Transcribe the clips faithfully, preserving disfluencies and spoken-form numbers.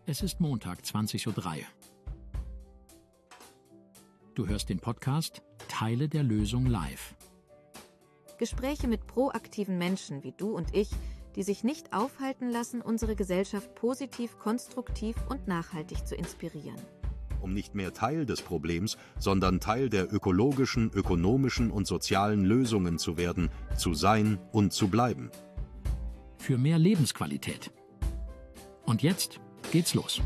Es ist Montag, zwanzig Uhr drei. Du hörst den Podcast Teile der Lösung live. Gespräche mit proaktiven Menschen wie du und ich, die sich nicht aufhalten lassen, unsere Gesellschaft positiv, konstruktiv und nachhaltig zu inspirieren. Um nicht mehr Teil des Problems, sondern Teil der ökologischen, ökonomischen und sozialen Lösungen zu werden, zu sein und zu bleiben. Für mehr Lebensqualität. Und jetzt geht's los.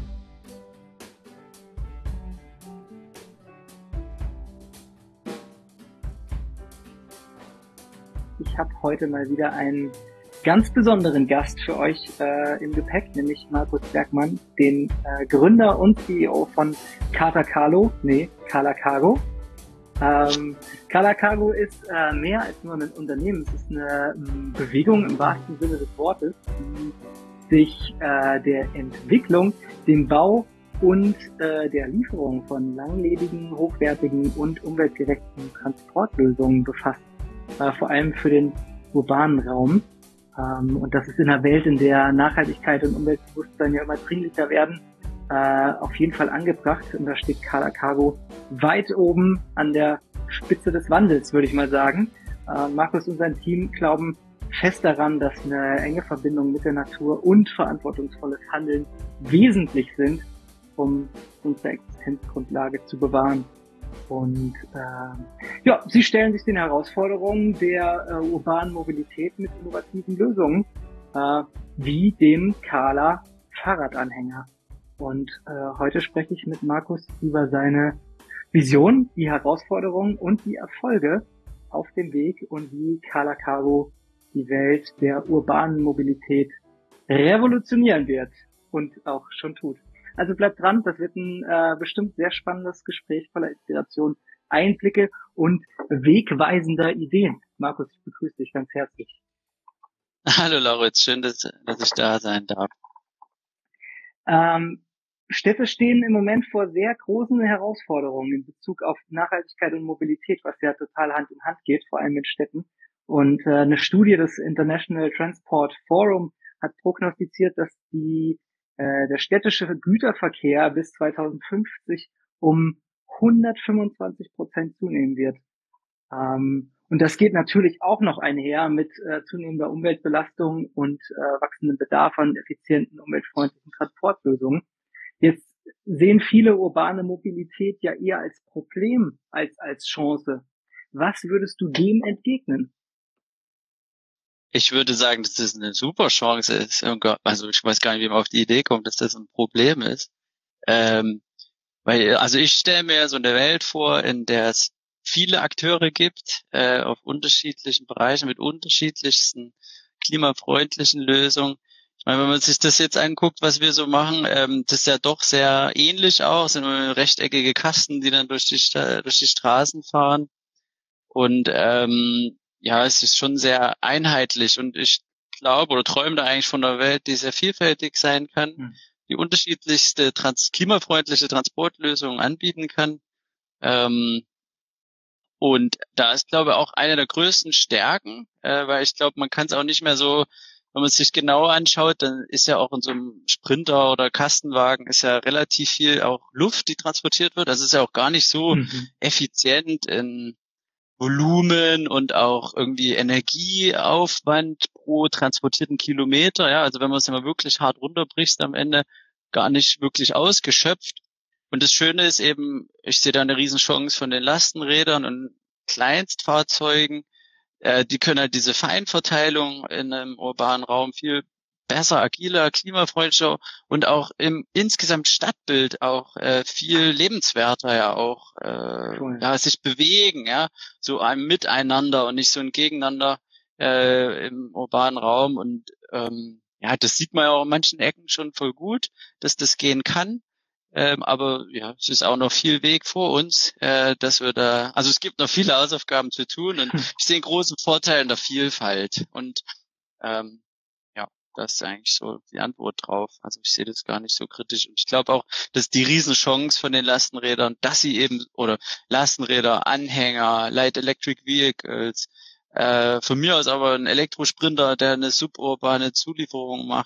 Ich habe heute mal wieder einen ganz besonderen Gast für euch äh, im Gepäck, nämlich Markus Bergmann, den äh, Gründer und C E O von Kata Cargo, nee, Kala Cargo. Ähm, Kala Cargo ist äh, mehr als nur ein Unternehmen, es ist eine ähm, Bewegung im wahrsten Sinne des Wortes, die sich äh, der Entwicklung, dem Bau und äh, der Lieferung von langlebigen, hochwertigen und umweltgerechten Transportlösungen befasst, äh, vor allem für den urbanen Raum. Ähm, und das ist in einer Welt, in der Nachhaltigkeit und Umweltbewusstsein ja immer dringlicher werden, äh, auf jeden Fall angebracht. Und da steht Kala Cargo weit oben an der Spitze des Wandels, würde ich mal sagen. Äh, Markus und sein Team glauben fest daran, dass eine enge Verbindung mit der Natur und verantwortungsvolles Handeln wesentlich sind, um unsere Existenzgrundlage zu bewahren. Und äh, ja, sie stellen sich den Herausforderungen der äh, urbanen Mobilität mit innovativen Lösungen, äh, wie dem Kala Fahrradanhänger. Und äh, heute spreche ich mit Markus über seine Vision, die Herausforderungen und die Erfolge auf dem Weg und wie Kala Cargo die Welt der urbanen Mobilität revolutionieren wird und auch schon tut. Also bleibt dran, das wird ein äh, bestimmt sehr spannendes Gespräch voller Inspiration, Einblicke und wegweisender Ideen. Markus, ich begrüße dich ganz herzlich. Hallo Lauritz, schön, dass, dass ich da sein darf. Ähm, Städte stehen im Moment vor sehr großen Herausforderungen in Bezug auf Nachhaltigkeit und Mobilität, was ja total Hand in Hand geht, vor allem mit Städten. Und äh, eine Studie des International Transport Forum hat prognostiziert, dass die äh, der städtische Güterverkehr bis zweitausendfünfzig um hundertfünfundzwanzig Prozent zunehmen wird. Ähm, und das geht natürlich auch noch einher mit äh, zunehmender Umweltbelastung und äh, wachsendem Bedarf an effizienten, umweltfreundlichen Transportlösungen. Jetzt sehen viele urbane Mobilität ja eher als Problem als als Chance. Was würdest du dem entgegnen? Ich würde sagen, dass das eine super Chance ist. Also ich weiß gar nicht, wie man auf die Idee kommt, dass das ein Problem ist. Ähm, weil, also ich stelle mir so eine Welt vor, in der es viele Akteure gibt, äh, auf unterschiedlichen Bereichen mit unterschiedlichsten klimafreundlichen Lösungen. Ich meine, wenn man sich das jetzt anguckt, was wir so machen, ähm, das ist ja doch sehr ähnlich auch. Es sind nur rechteckige Kasten, die dann durch die, durch die Straßen fahren. Und ähm, ja, es ist schon sehr einheitlich und ich glaube oder träume da eigentlich von einer Welt, die sehr vielfältig sein kann, hm. die unterschiedlichste trans- klimafreundliche Transportlösungen anbieten kann. Ähm, und da ist, glaube ich, auch eine der größten Stärken, äh, weil ich glaube, man kann es auch nicht mehr so, wenn man es sich genauer anschaut, dann ist ja auch in so einem Sprinter oder Kastenwagen ist ja relativ viel auch Luft, die transportiert wird. Das ist ja auch gar nicht so mhm. effizient in Volumen und auch irgendwie Energieaufwand pro transportierten Kilometer. Ja, also wenn man es immer wirklich hart runterbricht, am Ende gar nicht wirklich ausgeschöpft. Und das Schöne ist eben, ich sehe da eine Riesenchance von den Lastenrädern und Kleinstfahrzeugen. Äh, die können halt diese Feinverteilung in einem urbanen Raum viel besser, agiler, klimafreundlicher und auch im insgesamt Stadtbild auch äh, viel lebenswerter ja auch äh, cool. ja sich bewegen, ja, so ein Miteinander und nicht so ein Gegeneinander äh, im urbanen Raum und ähm, ja, das sieht man ja auch in manchen Ecken schon voll gut, dass das gehen kann. Ähm, aber ja, es ist auch noch viel Weg vor uns, äh, dass wir da, also es gibt noch viele Hausaufgaben zu tun und ich sehe einen großen Vorteil in der Vielfalt und ähm, ja, das ist eigentlich so die Antwort drauf. Also ich sehe das gar nicht so kritisch und ich glaube auch, dass die Riesenchance von den Lastenrädern, dass sie eben, oder Lastenräder, Anhänger, Light Electric Vehicles, äh, von mir aus aber ein Elektrosprinter, der eine suburbane Zulieferung macht,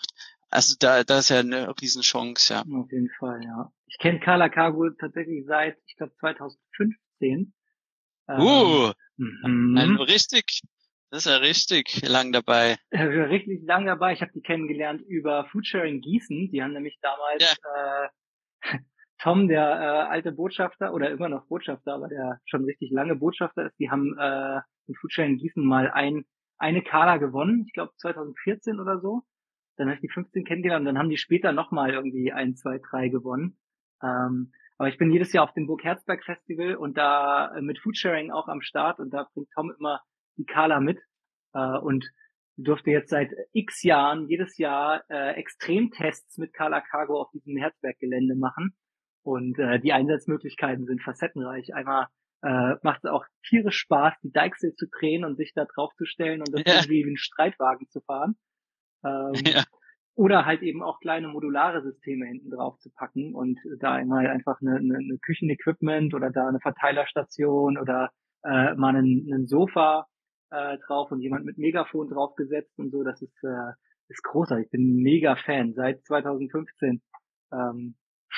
also da, da ist ja eine Riesenchance, ja. Auf jeden Fall, ja. Ich kenne Kala Cargo tatsächlich seit, ich glaube, zwanzig fünfzehn. Uh, ähm, ein mhm. richtig, das ist ja richtig lang dabei. Äh, richtig lang dabei. Ich habe die kennengelernt über Foodsharing Gießen. Die haben nämlich damals Ja. äh, Tom, der äh, alte Botschafter oder immer noch Botschafter, aber der schon richtig lange Botschafter ist, die haben äh, in Foodsharing Gießen mal ein eine Kala gewonnen, ich glaube zwanzig vierzehn oder so. Dann habe ich die fünfzehn kennengelernt und dann haben die später nochmal irgendwie ein, zwei, drei gewonnen. Ähm, aber ich bin jedes Jahr auf dem Burg Herzberg Festival und da äh, mit Foodsharing auch am Start und da bringt Tom immer die Kala mit äh, und durfte jetzt seit x Jahren jedes Jahr äh, Extremtests mit Kala Cargo auf diesem Herzberg-Gelände machen und äh, die Einsatzmöglichkeiten sind facettenreich. Einmal äh, macht es auch tierisch Spaß, die Deichsel zu drehen und sich da drauf zu stellen und das Ja. irgendwie wie ein Streitwagen zu fahren. Ähm, Ja. Oder halt eben auch kleine modulare Systeme hinten drauf zu packen und da einmal einfach eine, eine, eine Küchenequipment oder da eine Verteilerstation oder äh, mal einen, einen Sofa äh, drauf und jemand mit Megafon draufgesetzt und so. Das ist, äh, ist großartig. Ich bin ein mega Fan seit zwanzig fünfzehn. Ähm,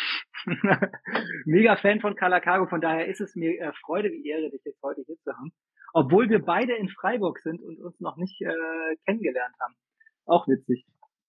mega Fan von Kala Cargo. Von daher ist es mir äh, Freude wie Ehre, dich jetzt heute hier zu haben. Obwohl wir beide in Freiburg sind und uns noch nicht äh, kennengelernt haben. Auch witzig.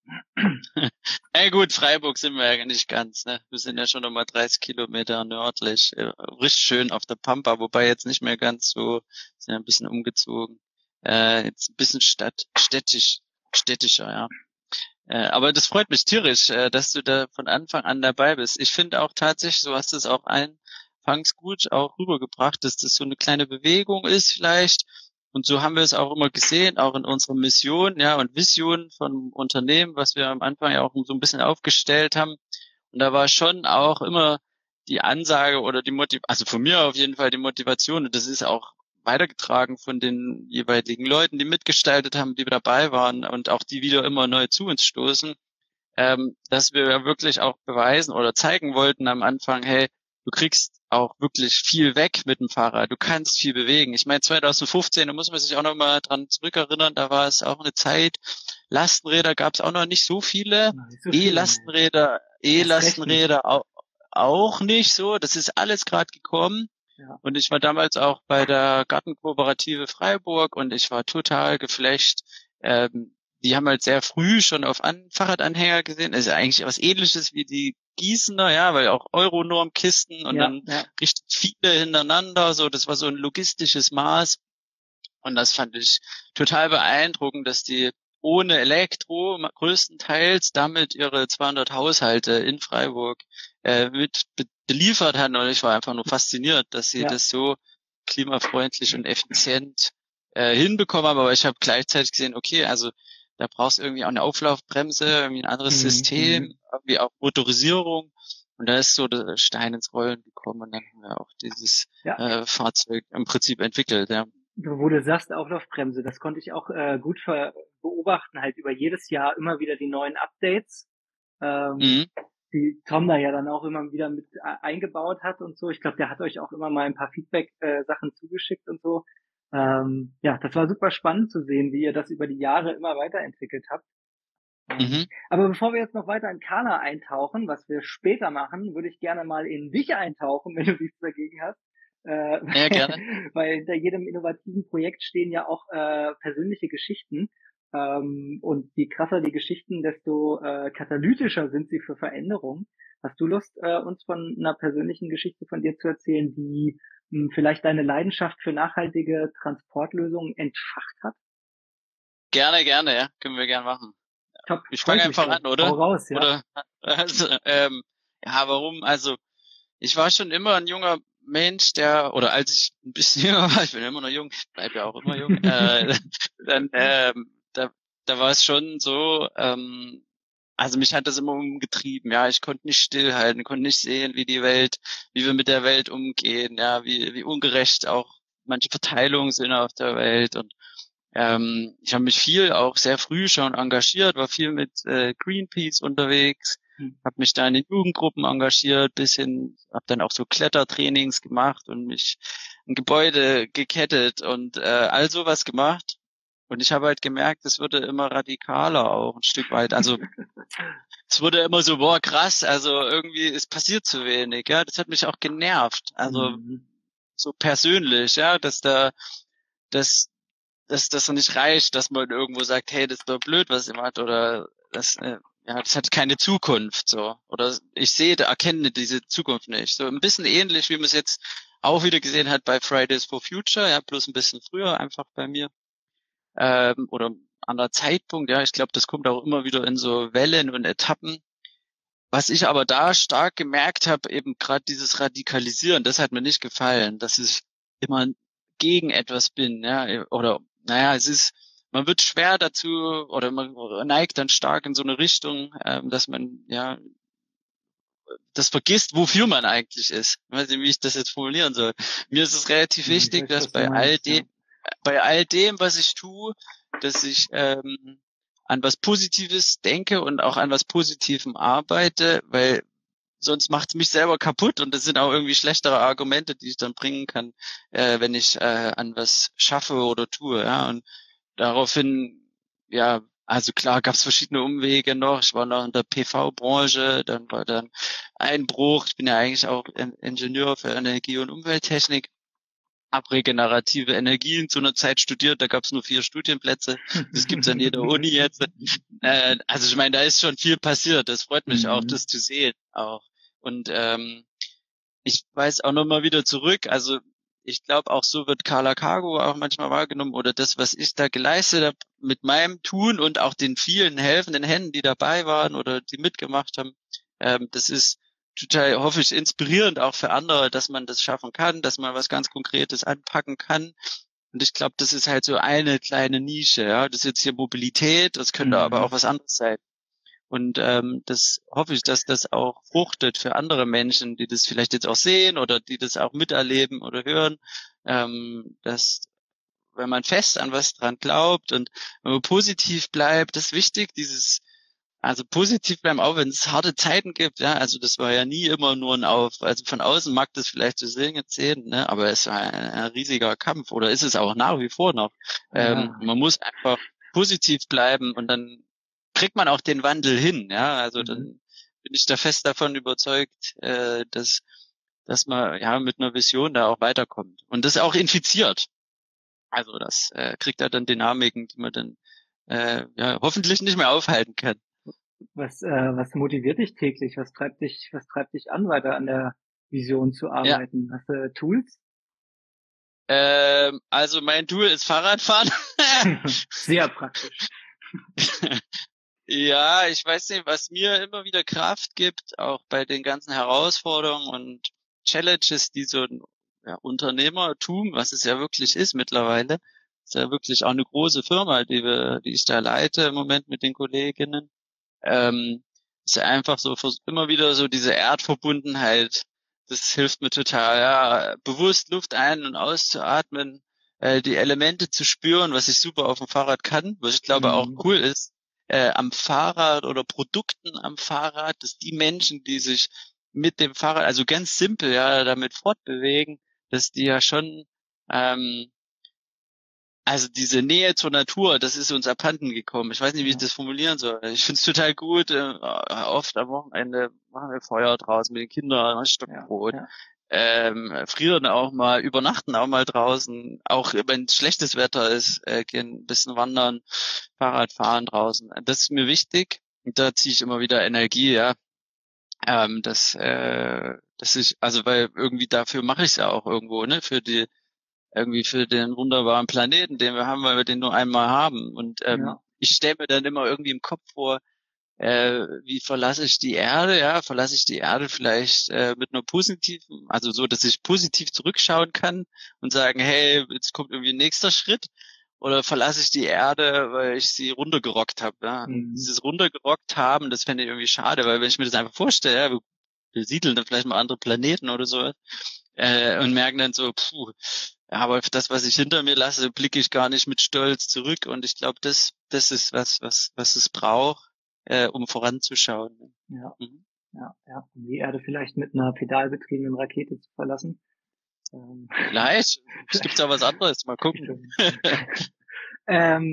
Ja gut, Freiburg sind wir ja nicht ganz, ne? Wir sind ja schon nochmal dreißig Kilometer nördlich, äh, richtig schön auf der Pampa, wobei jetzt nicht mehr ganz so, sind ja ein bisschen umgezogen. Äh, jetzt ein bisschen Stadt, städtisch, städtischer, ja. Äh, aber das freut mich tierisch, äh, dass du da von Anfang an dabei bist. Ich finde auch tatsächlich, so hast du es auch anfangs gut auch rübergebracht, dass das so eine kleine Bewegung ist vielleicht. Und so haben wir es auch immer gesehen, auch in unserer Mission, ja, und Vision von Unternehmen, was wir am Anfang ja auch so ein bisschen aufgestellt haben. Und da war schon auch immer die Ansage oder die Motivation, also von mir auf jeden Fall die Motivation, und das ist auch weitergetragen von den jeweiligen Leuten, die mitgestaltet haben, die dabei waren und auch die wieder immer neu zu uns stoßen, ähm, dass wir wirklich auch beweisen oder zeigen wollten am Anfang, hey, du kriegst auch wirklich viel weg mit dem Fahrrad. Du kannst viel bewegen. Ich meine, zwanzig fünfzehn, da muss man sich auch noch mal dran zurückerinnern, da war es auch eine Zeit, Lastenräder gab es auch noch nicht so viele. So E-Lastenräder, E-Lastenräder auch, auch nicht so. Das ist alles gerade gekommen. Ja. Und ich war damals auch bei der Gartenkooperative Freiburg und ich war total geflasht. Ähm, die haben halt sehr früh schon auf An- Fahrradanhänger gesehen. Das ist eigentlich was Ähnliches wie die Gießener, ja, weil auch Euronorm-Kisten und ja, dann ja. richtig viele hintereinander. So, das war so ein logistisches Maß. Und das fand ich total beeindruckend, dass die ohne Elektro größtenteils damit ihre zweihundert Haushalte in Freiburg äh, mit be- beliefert haben. Und ich war einfach nur fasziniert, dass sie ja. das so klimafreundlich und effizient äh, hinbekommen haben. Aber ich habe gleichzeitig gesehen, okay, also da brauchst du irgendwie auch eine Auflaufbremse, irgendwie ein anderes mhm. System, irgendwie auch Motorisierung. Und da ist so der Stein ins Rollen gekommen und dann haben wir auch dieses ja. äh, Fahrzeug im Prinzip entwickelt, ja. Wo du sagst, Auflaufbremse, das konnte ich auch äh, gut ver- beobachten, halt über jedes Jahr immer wieder die neuen Updates, ähm, mhm. die Tom da ja dann auch immer wieder mit eingebaut hat und so. Ich glaube, der hat euch auch immer mal ein paar Feedback-Sachen äh, zugeschickt und so. Ähm, ja, das war super spannend zu sehen, wie ihr das über die Jahre immer weiterentwickelt habt. Mhm. Aber bevor wir jetzt noch weiter in Kala eintauchen, was wir später machen, würde ich gerne mal in dich eintauchen, wenn du nichts dagegen hast. Äh, ja, gerne. Weil hinter jedem innovativen Projekt stehen ja auch äh, persönliche Geschichten. Ähm, und je krasser die Geschichten, desto äh, katalytischer sind sie für Veränderung. Hast du Lust, äh, uns von einer persönlichen Geschichte von dir zu erzählen, die mh, vielleicht deine Leidenschaft für nachhaltige Transportlösungen entfacht hat? Gerne, gerne, ja. Können wir gerne machen. Top. Ich fange einfach an, oder? Hau raus, ja. Oder, also, ähm, ja, warum? Also, ich war schon immer ein junger Mensch, der, oder als ich ein bisschen jünger war, ich bin immer noch jung, ich bleibe ja auch immer jung, äh, dann, ähm, da, da war es schon so, ähm, also mich hat das immer umgetrieben, ja, ich konnte nicht stillhalten, konnte nicht sehen, wie die Welt, wie wir mit der Welt umgehen, ja, wie, wie ungerecht auch manche Verteilungen sind auf der Welt und ähm, ich habe mich viel auch sehr früh schon engagiert, war viel mit äh, Greenpeace unterwegs, hm. habe mich da in den Jugendgruppen engagiert, bis hin, habe dann auch so Klettertrainings gemacht und mich ein Gebäude gekettet und äh, all sowas gemacht. Und ich habe halt gemerkt, es wurde immer radikaler auch ein Stück weit. Also es wurde immer so, boah, krass, also irgendwie, es passiert zu wenig, ja, das hat mich auch genervt, also Mhm. so persönlich, ja, dass da, dass, dass das so nicht reicht, dass man irgendwo sagt, hey, das ist doch blöd, was ihr macht, oder das, äh, ja, das hat keine Zukunft, so, oder ich sehe, erkenne diese Zukunft nicht, so ein bisschen ähnlich, wie man es jetzt auch wieder gesehen hat bei Fridays for Future, ja, bloß ein bisschen früher einfach bei mir, ähm, oder anderer Zeitpunkt, ja, ich glaube, das kommt auch immer wieder in so Wellen und Etappen. Was ich aber da stark gemerkt habe, eben gerade dieses Radikalisieren, das hat mir nicht gefallen, dass ich immer gegen etwas bin, ja, oder naja, es ist, man wird schwer dazu oder man neigt dann stark in so eine Richtung, ähm, dass man ja das vergisst, wofür man eigentlich ist. Ich weiß nicht, wie ich das jetzt formulieren soll. Mir ist es relativ Ich wichtig, weiß, dass was du bei all meinst, ja. dem, bei all dem, was ich tue, dass ich ähm, an was Positives denke und auch an was Positivem arbeite, weil sonst macht es mich selber kaputt und das sind auch irgendwie schlechtere Argumente, die ich dann bringen kann, äh, wenn ich äh, an was schaffe oder tue. Ja, und daraufhin, ja, also klar gab es verschiedene Umwege noch. Ich war noch in der P V-Branche, dann war dann Einbruch. Ich bin ja eigentlich auch Ingenieur für Energie- und Umwelttechnik. Hab regenerative Energien zu einer Zeit studiert, da gab es nur vier Studienplätze. Das gibt's an jeder Uni jetzt. Äh, also ich meine, da ist schon viel passiert. Das freut mich auch, Mhm. das zu sehen auch. Und ähm, ich weiß auch nochmal wieder zurück, also ich glaube auch so wird Carla Cargo auch manchmal wahrgenommen oder das, was ich da geleistet habe mit meinem Tun und auch den vielen helfenden Händen, die dabei waren oder die mitgemacht haben, ähm, das ist total, hoffe ich, inspirierend auch für andere, dass man das schaffen kann, dass man was ganz Konkretes anpacken kann. Und ich glaube, das ist halt so eine kleine Nische, ja. Das ist jetzt hier Mobilität, das könnte Mhm. aber auch was anderes sein. Und ähm, das hoffe ich, dass das auch fruchtet für andere Menschen, die das vielleicht jetzt auch sehen oder die das auch miterleben oder hören, ähm, dass wenn man fest an was dran glaubt und wenn man positiv bleibt, das ist wichtig, dieses, also positiv bleiben, auch wenn es harte Zeiten gibt, ja, also das war ja nie immer nur ein Auf, also von außen mag das vielleicht so sehen, sehen, ne, aber es war ein, ein riesiger Kampf oder ist es auch nach wie vor noch. Ähm, Ja. man muss einfach positiv bleiben und dann kriegt man auch den Wandel hin, ja, also Mhm. dann bin ich da fest davon überzeugt, äh, dass, dass man ja mit einer Vision da auch weiterkommt und das auch infiziert. Also das äh, kriegt da dann Dynamiken, die man dann äh, ja hoffentlich nicht mehr aufhalten kann. Was, äh, was motiviert dich täglich? Was treibt dich, was treibt dich an, weiter an der Vision zu Ja, arbeiten? Hast du Tools? ähm, also mein Tool ist Fahrradfahren. Sehr praktisch. Ja, ich weiß nicht, was mir immer wieder Kraft gibt, auch bei den ganzen Herausforderungen und Challenges, die so ein ja, Unternehmertum, was es ja wirklich ist mittlerweile, ist ja wirklich auch eine große Firma, die wir, die ich da leite im Moment mit den Kolleginnen. Ähm, ist ja einfach so vers- immer wieder so diese Erdverbundenheit. Das hilft mir total, ja, bewusst Luft ein- und auszuatmen, äh, die Elemente zu spüren, was ich super auf dem Fahrrad kann, was ich glaube auch Mhm. cool ist, äh, am Fahrrad oder Produkten am Fahrrad, dass die Menschen, die sich mit dem Fahrrad, also ganz simpel, ja, damit fortbewegen, dass die ja schon ähm, also diese Nähe zur Natur, das ist uns abhanden gekommen. Ich weiß nicht, wie ich Ja. das formulieren soll. Ich finde es total gut. Äh, oft am Wochenende machen wir Feuer draußen mit den Kindern, ein Stück Ja. Brot. Ja. Ähm, frieren auch mal, übernachten auch mal draußen. Auch wenn schlechtes Wetter ist, äh, gehen ein bisschen wandern, Fahrrad fahren draußen. Das ist mir wichtig. Und da ziehe ich immer wieder Energie, ja. Ähm, das, äh, das ist, also weil irgendwie dafür mache ich es ja auch irgendwo, ne? Für die irgendwie für den wunderbaren Planeten, den wir haben, weil wir den nur einmal haben. Und ähm, Ja. ich stelle mir dann immer irgendwie im Kopf vor, äh, wie verlasse ich die Erde? Ja, verlasse ich die Erde vielleicht äh, mit einer positiven, also so, dass ich positiv zurückschauen kann und sagen, hey, jetzt kommt irgendwie ein nächster Schritt. Oder verlasse ich die Erde, weil ich sie runtergerockt habe? Ja? Und Mhm. dieses runtergerockt haben, das fände ich irgendwie schade, weil wenn ich mir das einfach vorstelle, ja, wir, wir siedeln dann vielleicht mal andere Planeten oder so äh, und merken dann so, puh, ja, aber auf das, was ich hinter mir lasse, blicke ich gar nicht mit Stolz zurück. Und ich glaube, das, das ist was, was, was es braucht, äh, um voranzuschauen. Ja. Mhm. Ja. Ja. Um die Erde vielleicht mit einer pedalbetriebenen Rakete zu verlassen. Ähm, Vielleicht, es gibt vielleicht. ja was anderes. Mal gucken. ähm,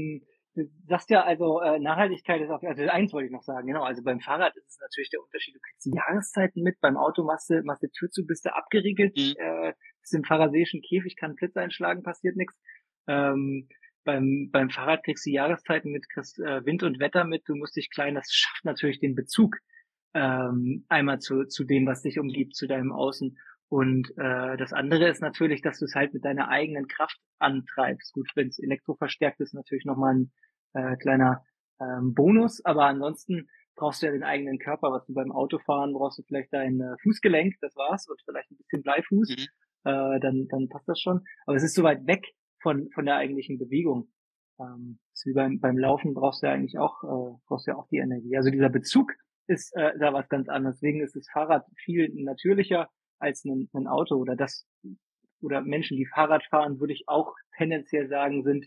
du sagst ja also, äh, Nachhaltigkeit ist auch, also eins wollte ich noch sagen, genau, also beim Fahrrad ist es natürlich der Unterschied, du kriegst die Jahreszeiten mit, beim Auto machst du, machst du Tür zu, bist du abgeriegelt, Mhm. äh, bist im pharisäischen Käfig, kann Blitz einschlagen, passiert nichts. Ähm, beim, beim Fahrrad kriegst du Jahreszeiten mit, kriegst äh, Wind und Wetter mit, du musst dich klein, das schafft natürlich den Bezug, ähm, einmal zu, zu dem, was dich umgibt, zu deinem Außen. Und äh, das andere ist natürlich, dass du es halt mit deiner eigenen Kraft antreibst. Gut, wenn es elektroverstärkt ist, natürlich nochmal ein äh, kleiner ähm, Bonus, aber ansonsten brauchst du ja den eigenen Körper, was du beim Autofahren brauchst du vielleicht dein äh, Fußgelenk, das war's, und vielleicht ein bisschen Bleifuß, Mhm. äh, dann dann passt das schon. Aber es ist so weit weg von von der eigentlichen Bewegung. Ähm, ist wie beim beim Laufen brauchst du ja eigentlich auch äh, brauchst du ja auch die Energie. Also dieser Bezug ist äh, da was ganz anderes. Deswegen ist das Fahrrad viel natürlicher als ein, ein Auto, oder das, oder Menschen, die Fahrrad fahren, würde ich auch tendenziell sagen, sind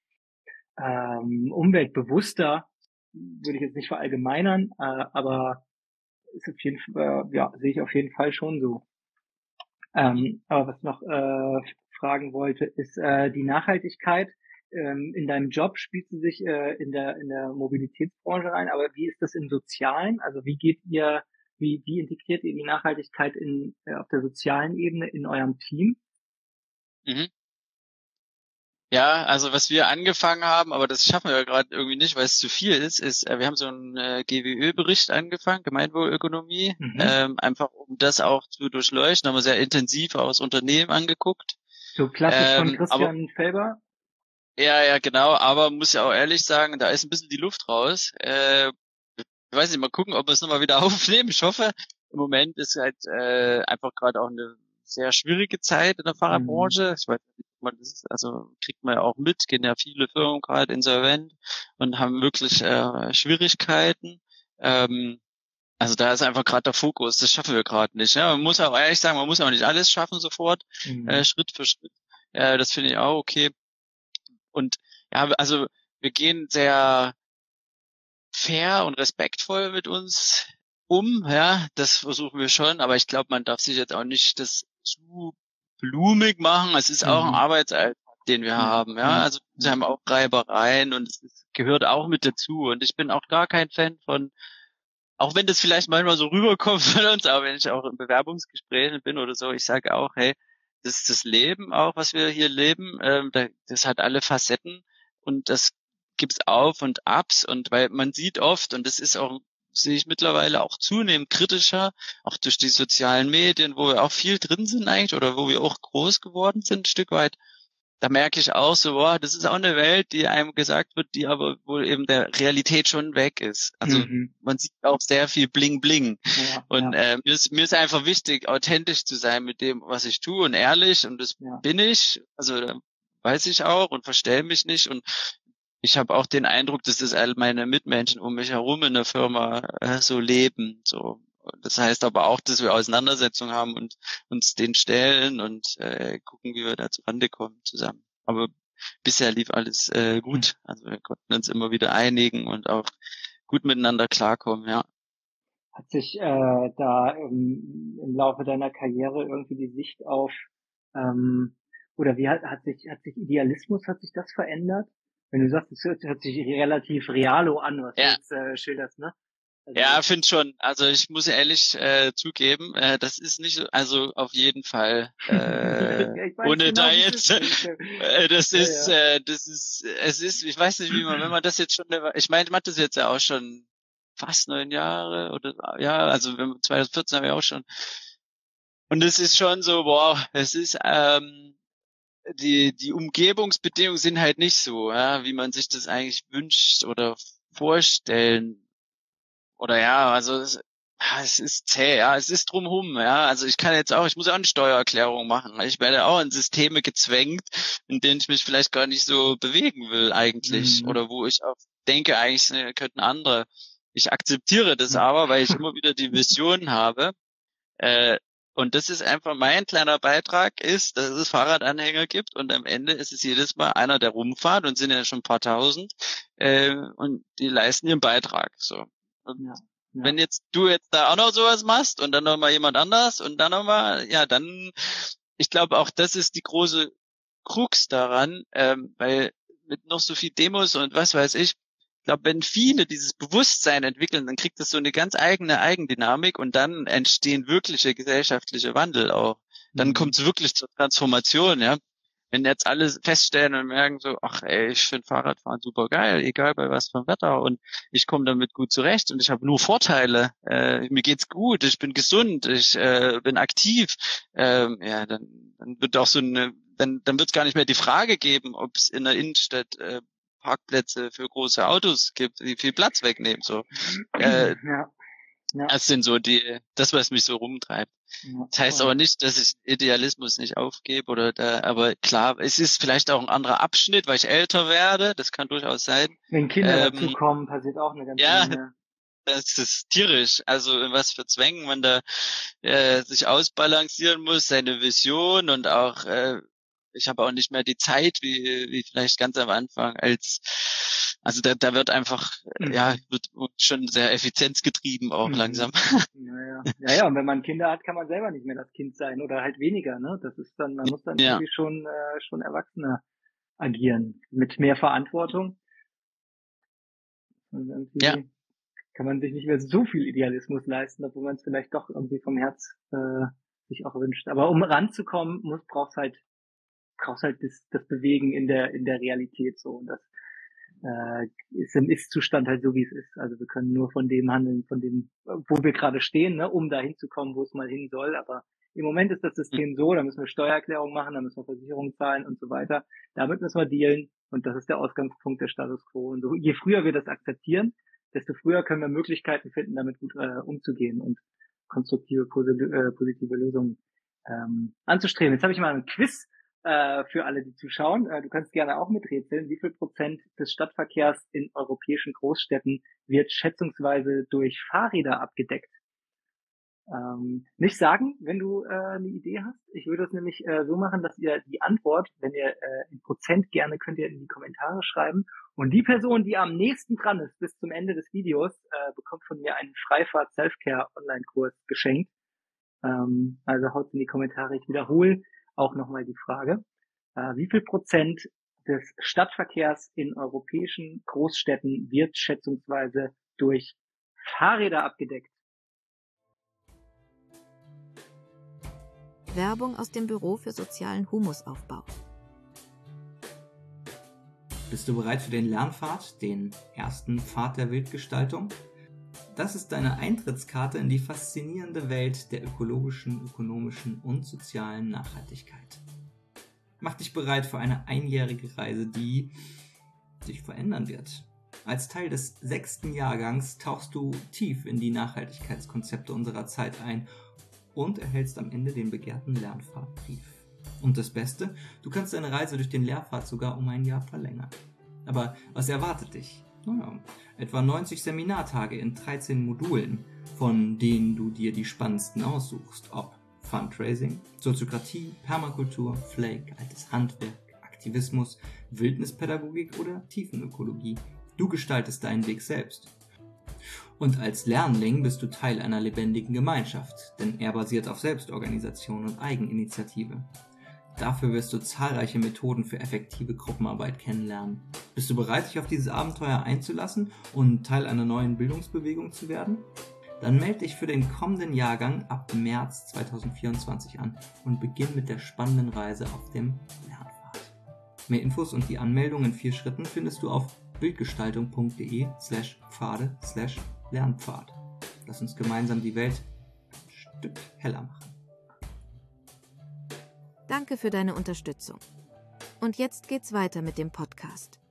ähm, umweltbewusster, würde ich jetzt nicht verallgemeinern, äh, aber ist auf jeden Fall, äh, ja, sehe ich auf jeden Fall schon so. Ähm, aber was ich noch äh, fragen wollte, ist äh, die Nachhaltigkeit. Ähm, in deinem Job spielt sie sich äh, in der in der Mobilitätsbranche rein, aber wie ist das im Sozialen? Also wie geht ihr, wie wie integriert ihr die Nachhaltigkeit in äh, auf der sozialen Ebene in eurem Team? Mhm. Ja, also was wir angefangen haben, aber das schaffen wir gerade irgendwie nicht, weil es zu viel ist, ist, äh, wir haben so einen äh, G W Ö-Bericht angefangen, Gemeinwohlökonomie, Mhm. ähm, einfach um das auch zu durchleuchten, haben wir sehr intensiv aus Unternehmen angegucht. So klassisch von Ähm, aber Christian Felber. ja, ja, genau, aber muss ja auch ehrlich sagen, da ist ein bisschen die Luft raus. Äh, ich weiß nicht, mal gucken, ob wir es nochmal wieder aufnehmen. Ich hoffe, im Moment ist halt äh, einfach gerade auch eine sehr schwierige Zeit in der Mhm. Fahrradbranche. Ich weiß nicht, ob man das ist, also kriegt man ja auch mit, gehen ja viele Firmen gerade insolvent und haben wirklich äh, Schwierigkeiten. Ähm, also da ist einfach gerade der Fokus, das schaffen wir gerade nicht. Ja? Man muss auch ehrlich sagen, man muss auch nicht alles schaffen sofort, Mhm. äh, Schritt für Schritt. Äh, das finde ich auch okay. Und ja, also wir gehen sehr fair und respektvoll mit uns um, ja, das versuchen wir schon, aber ich glaube, man darf sich jetzt auch nicht das zu blumig machen. Es ist auch ein Mhm. Arbeitsalltag, den wir Ja, haben, ja, ja, also wir ja. haben auch Reibereien und es ist, gehört auch mit dazu und ich bin auch gar kein Fan von, auch wenn das vielleicht manchmal so rüberkommt von uns, aber wenn ich auch in Bewerbungsgesprächen bin oder so, ich sage auch, hey, das ist das Leben auch, was wir hier leben, ähm, da, das hat alle Facetten und das gibt's Auf und Abs und weil man sieht oft, und das ist auch, sehe ich mittlerweile auch zunehmend kritischer, auch durch die sozialen Medien, wo wir auch viel drin sind eigentlich oder wo wir auch groß geworden sind, ein Stück weit, da merke ich auch so, boah, das ist auch eine Welt, die einem gesagt wird, die aber wohl eben der Realität schon weg ist. Also Mhm. man sieht auch sehr viel Bling Bling. Ja, Und ja, äh, mir, ist, mir ist einfach wichtig, authentisch zu sein mit dem, was ich tue und ehrlich. Und das ja. bin ich. Also da weiß ich auch und verstell mich nicht. Und ich habe auch den Eindruck, dass das all meine Mitmenschen um mich herum in der Firma äh, so leben. So. Das heißt aber auch, dass wir Auseinandersetzungen haben und uns den stellen und äh, gucken, wie wir da zurande kommen zusammen. Aber bisher lief alles äh, gut. Also wir konnten uns immer wieder einigen und auch gut miteinander klarkommen, ja. Hat sich äh, da im, im Laufe deiner Karriere irgendwie die Sicht auf ähm, oder wie hat, hat sich hat sich Idealismus, hat sich das verändert? Wenn du sagst, es hört, hört sich relativ realo an, was du Ja. jetzt äh, schilderst, ne? Also, Ja, finde schon. Also ich muss ehrlich äh, zugeben, äh, das ist nicht so, also auf jeden Fall, äh, ja, ich weiß ohne genau, da wie es jetzt, ist. äh, das Ja, ist, ja. äh, das ist, es ist, ich weiß nicht, wie man, wenn man das jetzt schon, ich meine, ich mache das jetzt ja auch schon fast neun Jahre oder ja, also wenn man zwanzig vierzehn haben wir auch schon. Und es ist schon so, boah, es ist, ähm, die die Umgebungsbedingungen sind halt nicht so, ja, wie man sich das eigentlich wünscht oder vorstellen. Oder ja, also es, ja, es ist zäh, ja, es ist drumherum, ja. Also ich kann jetzt auch, ich muss auch eine Steuererklärung machen. Ich werde auch in Systeme gezwängt, in denen ich mich vielleicht gar nicht so bewegen will eigentlich. Mhm. Oder wo ich auch denke, eigentlich äh, könnten andere. Ich akzeptiere das aber, weil ich immer wieder die Vision habe. Äh, und das ist einfach mein kleiner Beitrag ist, dass es Fahrradanhänger gibt und am Ende ist es jedes Mal einer, der rumfährt und sind ja schon ein paar tausend äh, und die leisten ihren Beitrag. So. Und Ja, ja. wenn jetzt du jetzt da auch noch sowas machst und dann noch mal jemand anders und dann noch mal, ja, dann, ich glaube auch, das ist die große Krux daran, ähm, weil mit noch so viel Demos und was weiß ich. Ich glaube, wenn viele dieses Bewusstsein entwickeln, dann kriegt das so eine ganz eigene Eigendynamik und dann entstehen wirkliche gesellschaftliche Wandel auch. Dann mhm. kommt es wirklich zur Transformation, ja. Wenn jetzt alle feststellen und merken so, ach ey, ich finde Fahrradfahren super geil, egal bei was für Wetter und ich komme damit gut zurecht und ich habe nur Vorteile, äh, mir geht's gut, ich bin gesund, ich äh, bin aktiv, ähm, ja, dann, dann wird auch so eine, dann, dann wird es gar nicht mehr die Frage geben, ob es in der Innenstadt äh, Parkplätze für große Autos gibt, die viel Platz wegnehmen, so. Äh, ja. Ja. Das sind so die, das, was mich so rumtreibt. Ja, das heißt aber nicht, dass ich Idealismus nicht aufgebe oder da, aber klar, es ist vielleicht auch ein anderer Abschnitt, weil ich älter werde, das kann durchaus sein. Wenn Kinder ähm, dazukommen, passiert auch eine ganze ja, Menge. Das ist tierisch, also in was für Zwängen man da äh, sich ausbalancieren muss, seine Vision und auch, äh, ich habe auch nicht mehr die Zeit, wie wie vielleicht ganz am Anfang, als also da, da wird einfach, mhm. ja, wird schon sehr effizienzgetrieben auch mhm. langsam. Naja. Ja, ja, und wenn man Kinder hat, kann man selber nicht mehr das Kind sein oder halt weniger, ne? Das ist dann, man muss dann ja. irgendwie schon, äh, schon Erwachsener agieren. Mit mehr Verantwortung. Und irgendwie ja. kann man sich nicht mehr so viel Idealismus leisten, obwohl man es vielleicht doch irgendwie vom Herz äh, sich auch wünscht. Aber um ranzukommen, muss, brauchst halt, brauchst halt das, das Bewegen in der, in der Realität so. Und das äh, ist im Ist-Zustand halt so, wie es ist. Also wir können nur von dem handeln, von dem, wo wir gerade stehen, ne, um da hinzukommen, wo es mal hin soll. Aber im Moment ist das System so, da müssen wir Steuererklärung machen, da müssen wir Versicherungen zahlen und so weiter. Damit müssen wir dealen und das ist der Ausgangspunkt der Status quo. Und so, je früher wir das akzeptieren, desto früher können wir Möglichkeiten finden, damit gut äh, umzugehen und konstruktive, positive, äh, positive Lösungen ähm, anzustreben. Jetzt habe ich mal einen Quiz äh, für alle, die zuschauen. Äh, du kannst gerne auch miträtseln. Wie viel Prozent des Stadtverkehrs in europäischen Großstädten wird schätzungsweise durch Fahrräder abgedeckt? Ähm, nicht sagen, wenn du äh, eine Idee hast. Ich würde es nämlich äh, so machen, dass ihr die Antwort, wenn ihr äh, in Prozent gerne, könnt ihr in die Kommentare schreiben. Und die Person, die am nächsten dran ist bis zum Ende des Videos, äh, bekommt von mir einen Freifahrt Selfcare Online-Kurs geschenkt. Ähm, also haut in die Kommentare. Ich wiederhole auch nochmal die Frage. Äh, wie viel Prozent des Stadtverkehrs in europäischen Großstädten wird schätzungsweise durch Fahrräder abgedeckt? Werbung aus dem Büro für sozialen Humusaufbau. Bist du bereit für den Lernpfad, den ersten Pfad der Wildgestaltung? Das ist deine Eintrittskarte in die faszinierende Welt der ökologischen, ökonomischen und sozialen Nachhaltigkeit. Mach dich bereit für eine einjährige Reise, die sich verändern wird. Als Teil des sechsten Jahrgangs tauchst du tief in die Nachhaltigkeitskonzepte unserer Zeit ein und erhältst am Ende den begehrten Lernpfadbrief. Und das Beste, du kannst deine Reise durch den Lehrpfad sogar um ein Jahr verlängern. Aber was erwartet dich? Naja, etwa neunzig Seminartage in dreizehn Modulen, von denen du dir die spannendsten aussuchst, ob Fundraising, Soziokratie, Permakultur, Flake, altes Handwerk, Aktivismus, Wildnispädagogik oder Tiefenökologie. Du gestaltest deinen Weg selbst. Und als Lernling bist du Teil einer lebendigen Gemeinschaft, denn er basiert auf Selbstorganisation und Eigeninitiative. Dafür wirst du zahlreiche Methoden für effektive Gruppenarbeit kennenlernen. Bist du bereit, dich auf dieses Abenteuer einzulassen und Teil einer neuen Bildungsbewegung zu werden? Dann melde dich für den kommenden Jahrgang ab März zweitausendvierundzwanzig an und beginn mit der spannenden Reise auf dem Lernpfad. Mehr Infos und die Anmeldung in vier Schritten findest du auf wildgestaltung.de slash Pfade slash Lernpfad. Lass uns gemeinsam die Welt ein Stück heller machen. Danke für deine Unterstützung. Und jetzt geht's weiter mit dem Podcast.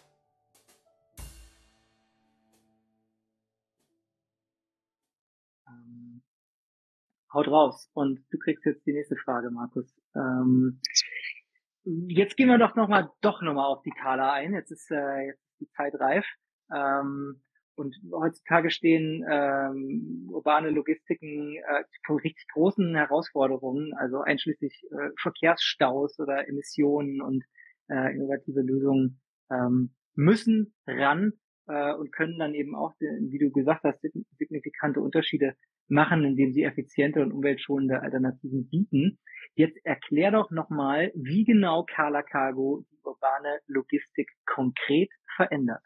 Ähm, haut raus. Und du kriegst jetzt die nächste Frage, Markus. Ähm, jetzt gehen wir doch nochmal doch noch mal auf die Carla ein. Jetzt ist, äh, jetzt ist die Zeit reif. Ähm, Und heutzutage stehen ähm, urbane Logistiken äh, vor richtig großen Herausforderungen, also einschließlich äh, Verkehrsstaus oder Emissionen und äh, innovative Lösungen ähm, müssen ran äh, und können dann eben auch, wie du gesagt hast, signifikante Unterschiede machen, indem sie effiziente und umweltschonende Alternativen bieten. Jetzt erklär doch nochmal, wie genau Carla Cargo die urbane Logistik konkret verändert.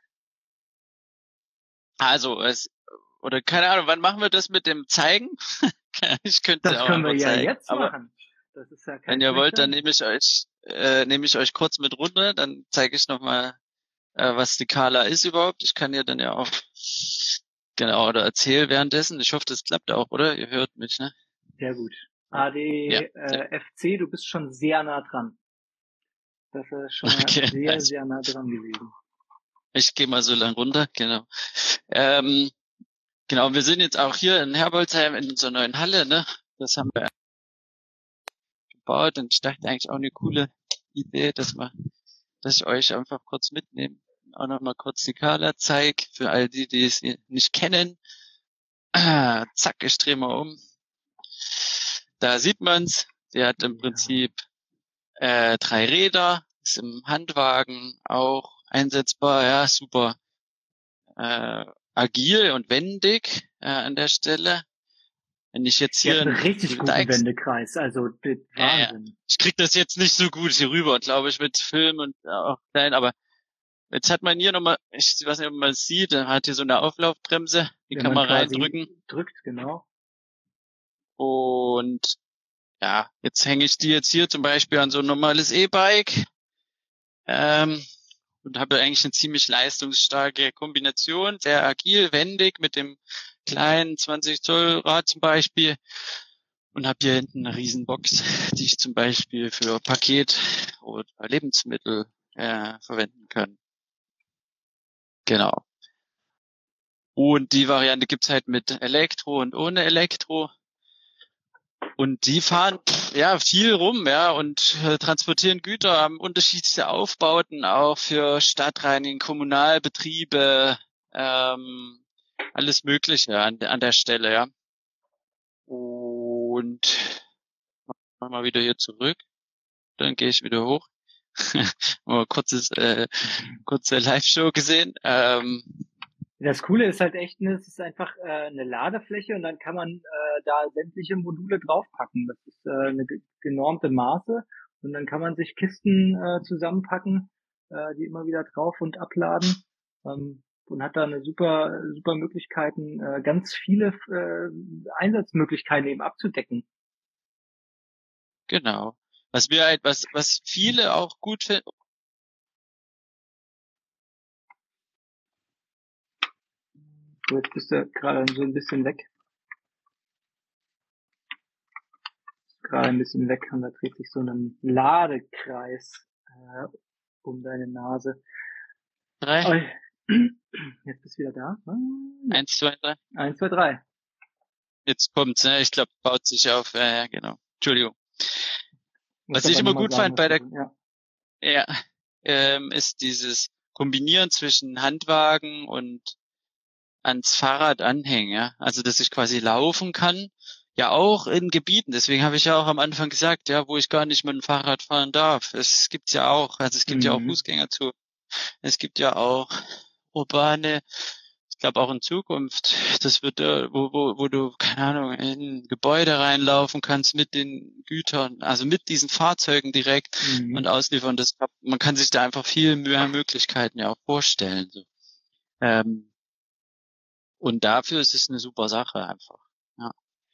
Also, es, oder keine Ahnung, wann machen wir das mit dem Zeigen? Ich könnte Das auch können wir einfach ja zeigen. jetzt Aber machen. Das ist ja kein wenn ihr wollt, schlechter. dann nehme ich euch, äh, nehme ich euch kurz mit runter, dann zeige ich nochmal, äh, was die Carla ist überhaupt. Ich kann ja dann ja auch, genau, oder erzähle währenddessen. Ich hoffe, das klappt auch, oder? Ihr hört mich, ne? Sehr gut. A D Ja. äh, F C, du bist schon sehr nah dran. Das ist schon mal Okay, sehr, nice. sehr nah dran gewesen. Ich gehe mal so lang runter, genau. Ähm, genau, wir sind jetzt auch hier in Herbolzheim in unserer neuen Halle, ne? Das haben wir gebaut und ich dachte eigentlich auch eine coole Idee, dass wir, dass ich euch einfach kurz mitnehme. Auch nochmal kurz die Carla zeige, für all die, die es nicht kennen. Ah, zack, ich drehe mal um. Da sieht man's. Sie hat im Prinzip äh, drei Räder, ist im Handwagen auch einsetzbar, ja, super äh, agil und wendig äh, an der Stelle. Wenn ich jetzt Die hat hier einen in richtig guten Dykes, Wendekreis, also das- äh, Wahnsinn. ich krieg das jetzt nicht so gut hier rüber, glaube ich, mit Film und äh, auch klein, aber jetzt hat man hier nochmal, ich weiß nicht, ob man es sieht, da hat hier so eine Auflaufbremse, die Wenn kann man man quasi reindrücken drückt, genau. und ja, jetzt hänge ich die jetzt hier zum Beispiel an so ein normales E-Bike ähm, und habe eigentlich eine ziemlich leistungsstarke Kombination, sehr agil, wendig mit dem kleinen zwanzig Zoll Rad zum Beispiel und habe hier hinten eine Riesenbox, die ich zum Beispiel für Paket oder Lebensmittel äh, verwenden kann. Genau. Und die Variante gibt's halt mit Elektro und ohne Elektro. Und die fahren ja viel rum, ja, und äh, transportieren Güter, haben unterschiedliche Aufbauten auch für Stadtreinigen, Kommunalbetriebe, ähm, alles Mögliche an, an der Stelle, ja. Und mach mal wieder hier zurück, dann gehe ich wieder hoch. Mal kurzes, äh, kurze Live-Show gesehen. Ähm, Das Coole ist halt echt, ne, es ist einfach äh, eine Ladefläche und dann kann man äh, da sämtliche Module draufpacken. Das ist äh, eine ge- genormte Maße und dann kann man sich Kisten äh, zusammenpacken, äh, die immer wieder drauf und abladen ähm, und hat da eine super, super Möglichkeiten, äh, ganz viele äh, Einsatzmöglichkeiten eben abzudecken. genau. Was wir halt, was, was viele auch gut finden, So, jetzt bist du gerade so ein bisschen weg. Gerade ein bisschen weg und da dreht sich so ein Ladekreis äh, um deine Nase. drei, Oh, jetzt bist du wieder da. Ah, ja. eins, zwei, drei. Eins, zwei, drei. Jetzt kommt's, ne? Ich glaube, baut sich auf. Ja, ja, genau. Entschuldigung. Muss Was ich aber immer nochmal gut sagen, fand was bei der, du- ja. ja, ähm, ist dieses Kombinieren zwischen Handwagen und ans Fahrrad anhängen, ja. Also, dass ich quasi laufen kann. Ja, auch in Gebieten. Deswegen habe ich ja auch am Anfang gesagt, ja, wo ich gar nicht mit dem Fahrrad fahren darf. Es gibt's ja auch. Also, es gibt ja auch Mhm. Fußgängerzug. Es gibt ja auch urbane, ich glaube auch in Zukunft, das wird, äh, wo, wo, wo du, keine Ahnung, in Gebäude reinlaufen kannst mit den Gütern, also mit diesen Fahrzeugen direkt Mhm. und ausliefern. Das, man kann sich da einfach viel mehr Möglichkeiten ja auch vorstellen. So. Ähm, und dafür ist es eine super Sache einfach. Ja,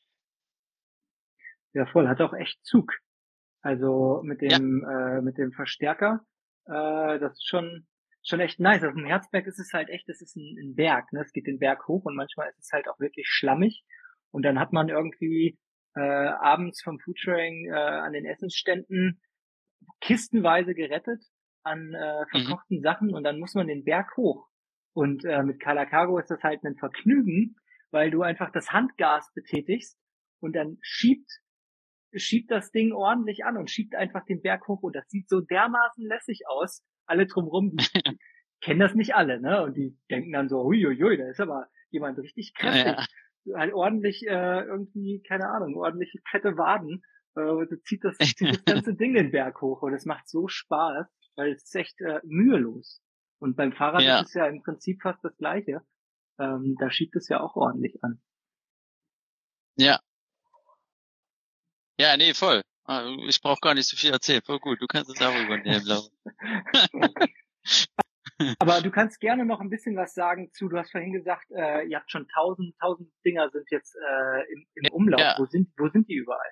Ja, voll. Hat auch echt Zug. Also mit ja, dem äh, mit dem Verstärker, äh, das ist schon schon echt nice. Auf dem Herzberg ist es halt echt, das ist ein, ein Berg, ne? Es geht den Berg hoch und manchmal ist es halt auch wirklich schlammig. Und dann hat man irgendwie äh, abends vom Foodsharing äh, an den Essensständen kistenweise gerettet an äh, mhm. verkochten Sachen und dann muss man den Berg hoch. Und äh, mit Carla Cargo ist das halt ein Vergnügen, weil du einfach das Handgas betätigst und dann schiebt schiebt das Ding ordentlich an und schiebt einfach den Berg hoch und das sieht so dermaßen lässig aus. Alle drumrum, die kennen das nicht alle, ne? Und die denken dann so, huiuiui, da ist aber jemand richtig kräftig. Ja, Halt ordentlich äh, irgendwie, keine Ahnung, ordentlich fette Waden. Äh, und du zieht das, zieht das ganze Ding den Berg hoch und es macht so Spaß, weil es ist echt äh, mühelos. Und beim Fahrrad ja, ist es ja im Prinzip fast das Gleiche. Ähm, da schiebt es ja auch ordentlich an. ja. Ja, nee, voll. Ich brauche gar nicht so viel erzählen. Voll gut, du kannst es auch übernehmen, Laura. Aber du kannst gerne noch ein bisschen was sagen zu, du hast vorhin gesagt, äh, ihr habt schon tausend, tausend Dinger sind jetzt äh, im, im Umlauf. Ja. Wo sind, wo sind die überall?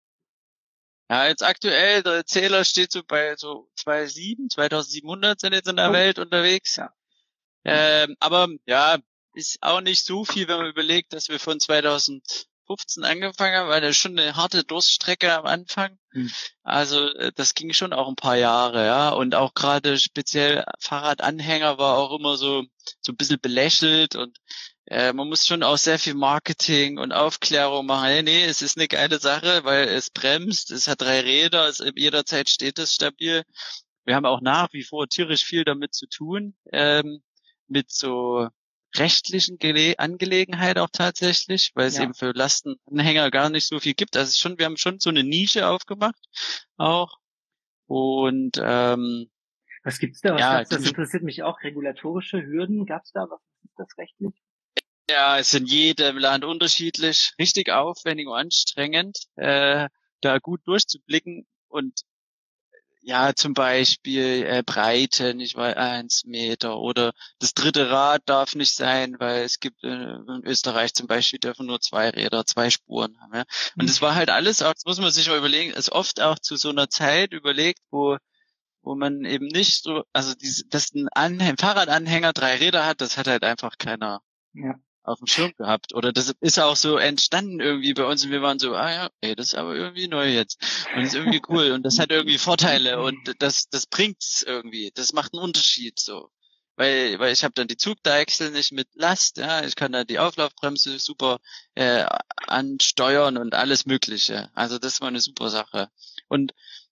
Ja, jetzt aktuell, der Zähler steht so bei so zweitausendsiebenhundert, zweitausendsiebenhundert sind jetzt in der Oh. Welt unterwegs. Ja. Ähm, aber ja, ist auch nicht so viel, wenn man überlegt, dass wir von zweitausendfünfzehn angefangen haben, weil das ist schon eine harte Durststrecke am Anfang. Hm. Also äh, das ging schon auch ein paar Jahre, ja. Und auch gerade speziell Fahrradanhänger war auch immer so so ein bisschen belächelt und äh, man muss schon auch sehr viel Marketing und Aufklärung machen. Hey, nee, es ist eine geile Sache, weil es bremst, es hat drei Räder, es jederzeit steht es stabil. Wir haben auch nach wie vor tierisch viel damit zu tun, ähm, mit so rechtlichen Gele- Angelegenheiten auch tatsächlich, weil es Ja. eben für Lastenanhänger gar nicht so viel gibt. Also schon, wir haben schon so eine Nische aufgemacht auch. Und ähm, Was gibt's da? Was Ja, gab's? Das die- interessiert mich auch. Regulatorische Hürden, gab's da? Was ist das rechtlich? ja, es ist in jedem Land unterschiedlich, richtig aufwendig und anstrengend, äh, da gut durchzublicken und ja, zum Beispiel äh, Breite nicht weil eins Meter oder das dritte Rad darf nicht sein, weil es gibt äh, in Österreich zum Beispiel dürfen nur zwei Räder, zwei Spuren haben. Ja? Und es war halt alles, auch, das muss man sich mal überlegen, ist oft auch zu so einer Zeit überlegt, wo wo man eben nicht so, also diese, dass ein Anhänger, Fahrradanhänger drei Räder hat, das hat halt einfach keiner Ja. auf dem Schirm gehabt. Oder das ist auch so entstanden irgendwie bei uns und wir waren so, ah ja, ey, das ist aber irgendwie neu jetzt. Und das ist irgendwie cool und das hat irgendwie Vorteile und das das bringt's irgendwie. Das macht einen Unterschied so. Weil weil ich habe dann die Zugdeichsel nicht mit Last, ja, ich kann da die Auflaufbremse super äh, ansteuern und alles Mögliche. Also das war eine super Sache. Und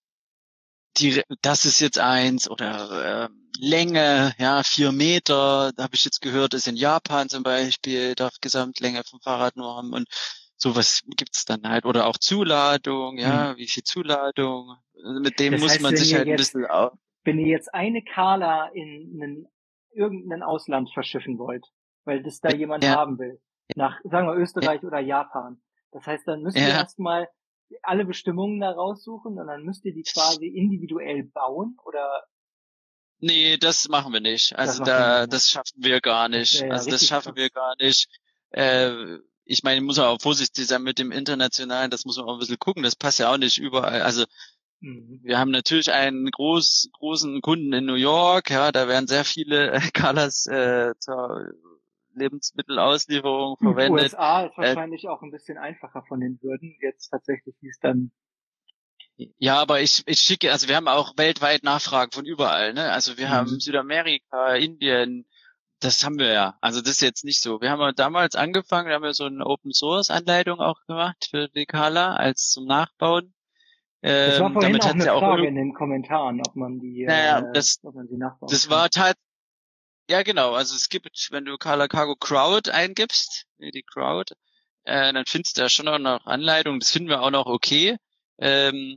die, das ist jetzt eins oder äh, Länge, ja, vier Meter, da habe ich jetzt gehört, ist in Japan zum Beispiel, darf Gesamtlänge vom Fahrrad nur haben und sowas gibt's dann halt. Oder auch Zuladung, ja, wie viel Zuladung, mit dem Das muss heißt, man wenn sich ihr halt ein jetzt- bisschen auf. Wenn ihr jetzt eine Kala in einen, irgendein Ausland verschiffen wollt, weil das da jemand Ja. haben will, nach, sagen wir, Österreich oder Japan, das heißt, dann müsst ihr Ja. erstmal alle Bestimmungen da raussuchen und dann müsst ihr die quasi individuell bauen oder Nee, das machen wir nicht. Also macht ihr da, nicht, ne? das schaffen wir gar nicht. wär ja Also das richtig schaffen krass. wir gar nicht. Äh, ich meine, muss man auch vorsichtig sein mit dem Internationalen, das muss man auch ein bisschen gucken, das passt ja auch nicht überall. Also Mhm. wir haben natürlich einen groß, großen Kunden in New York, ja, da werden sehr viele äh, Kalas äh, zur Lebensmittelauslieferung Gut, verwendet. U S A ist Äh, wahrscheinlich auch ein bisschen einfacher von den Hürden. Jetzt tatsächlich ist dann Ja, aber ich, ich schicke, also wir haben auch weltweit Nachfragen von überall, ne? Also wir Mhm. haben Südamerika, Indien, das haben wir ja. Also das ist jetzt nicht so. Wir haben ja damals angefangen, wir haben ja so eine Open Source Anleitung auch gemacht für die Kala als zum Nachbauen. Das war Ähm, vorhin damit auch hat's eine ja auch Frage irg- in den Kommentaren, ob man die, Naja, äh, das- ob man sie nachbauen Das kann. war tat, ja genau, also es gibt, wenn du Kala Cargo Crowd eingibst, nee, die Crowd, äh, dann findest du da schon auch noch Anleitungen, das finden wir auch noch okay. Ähm,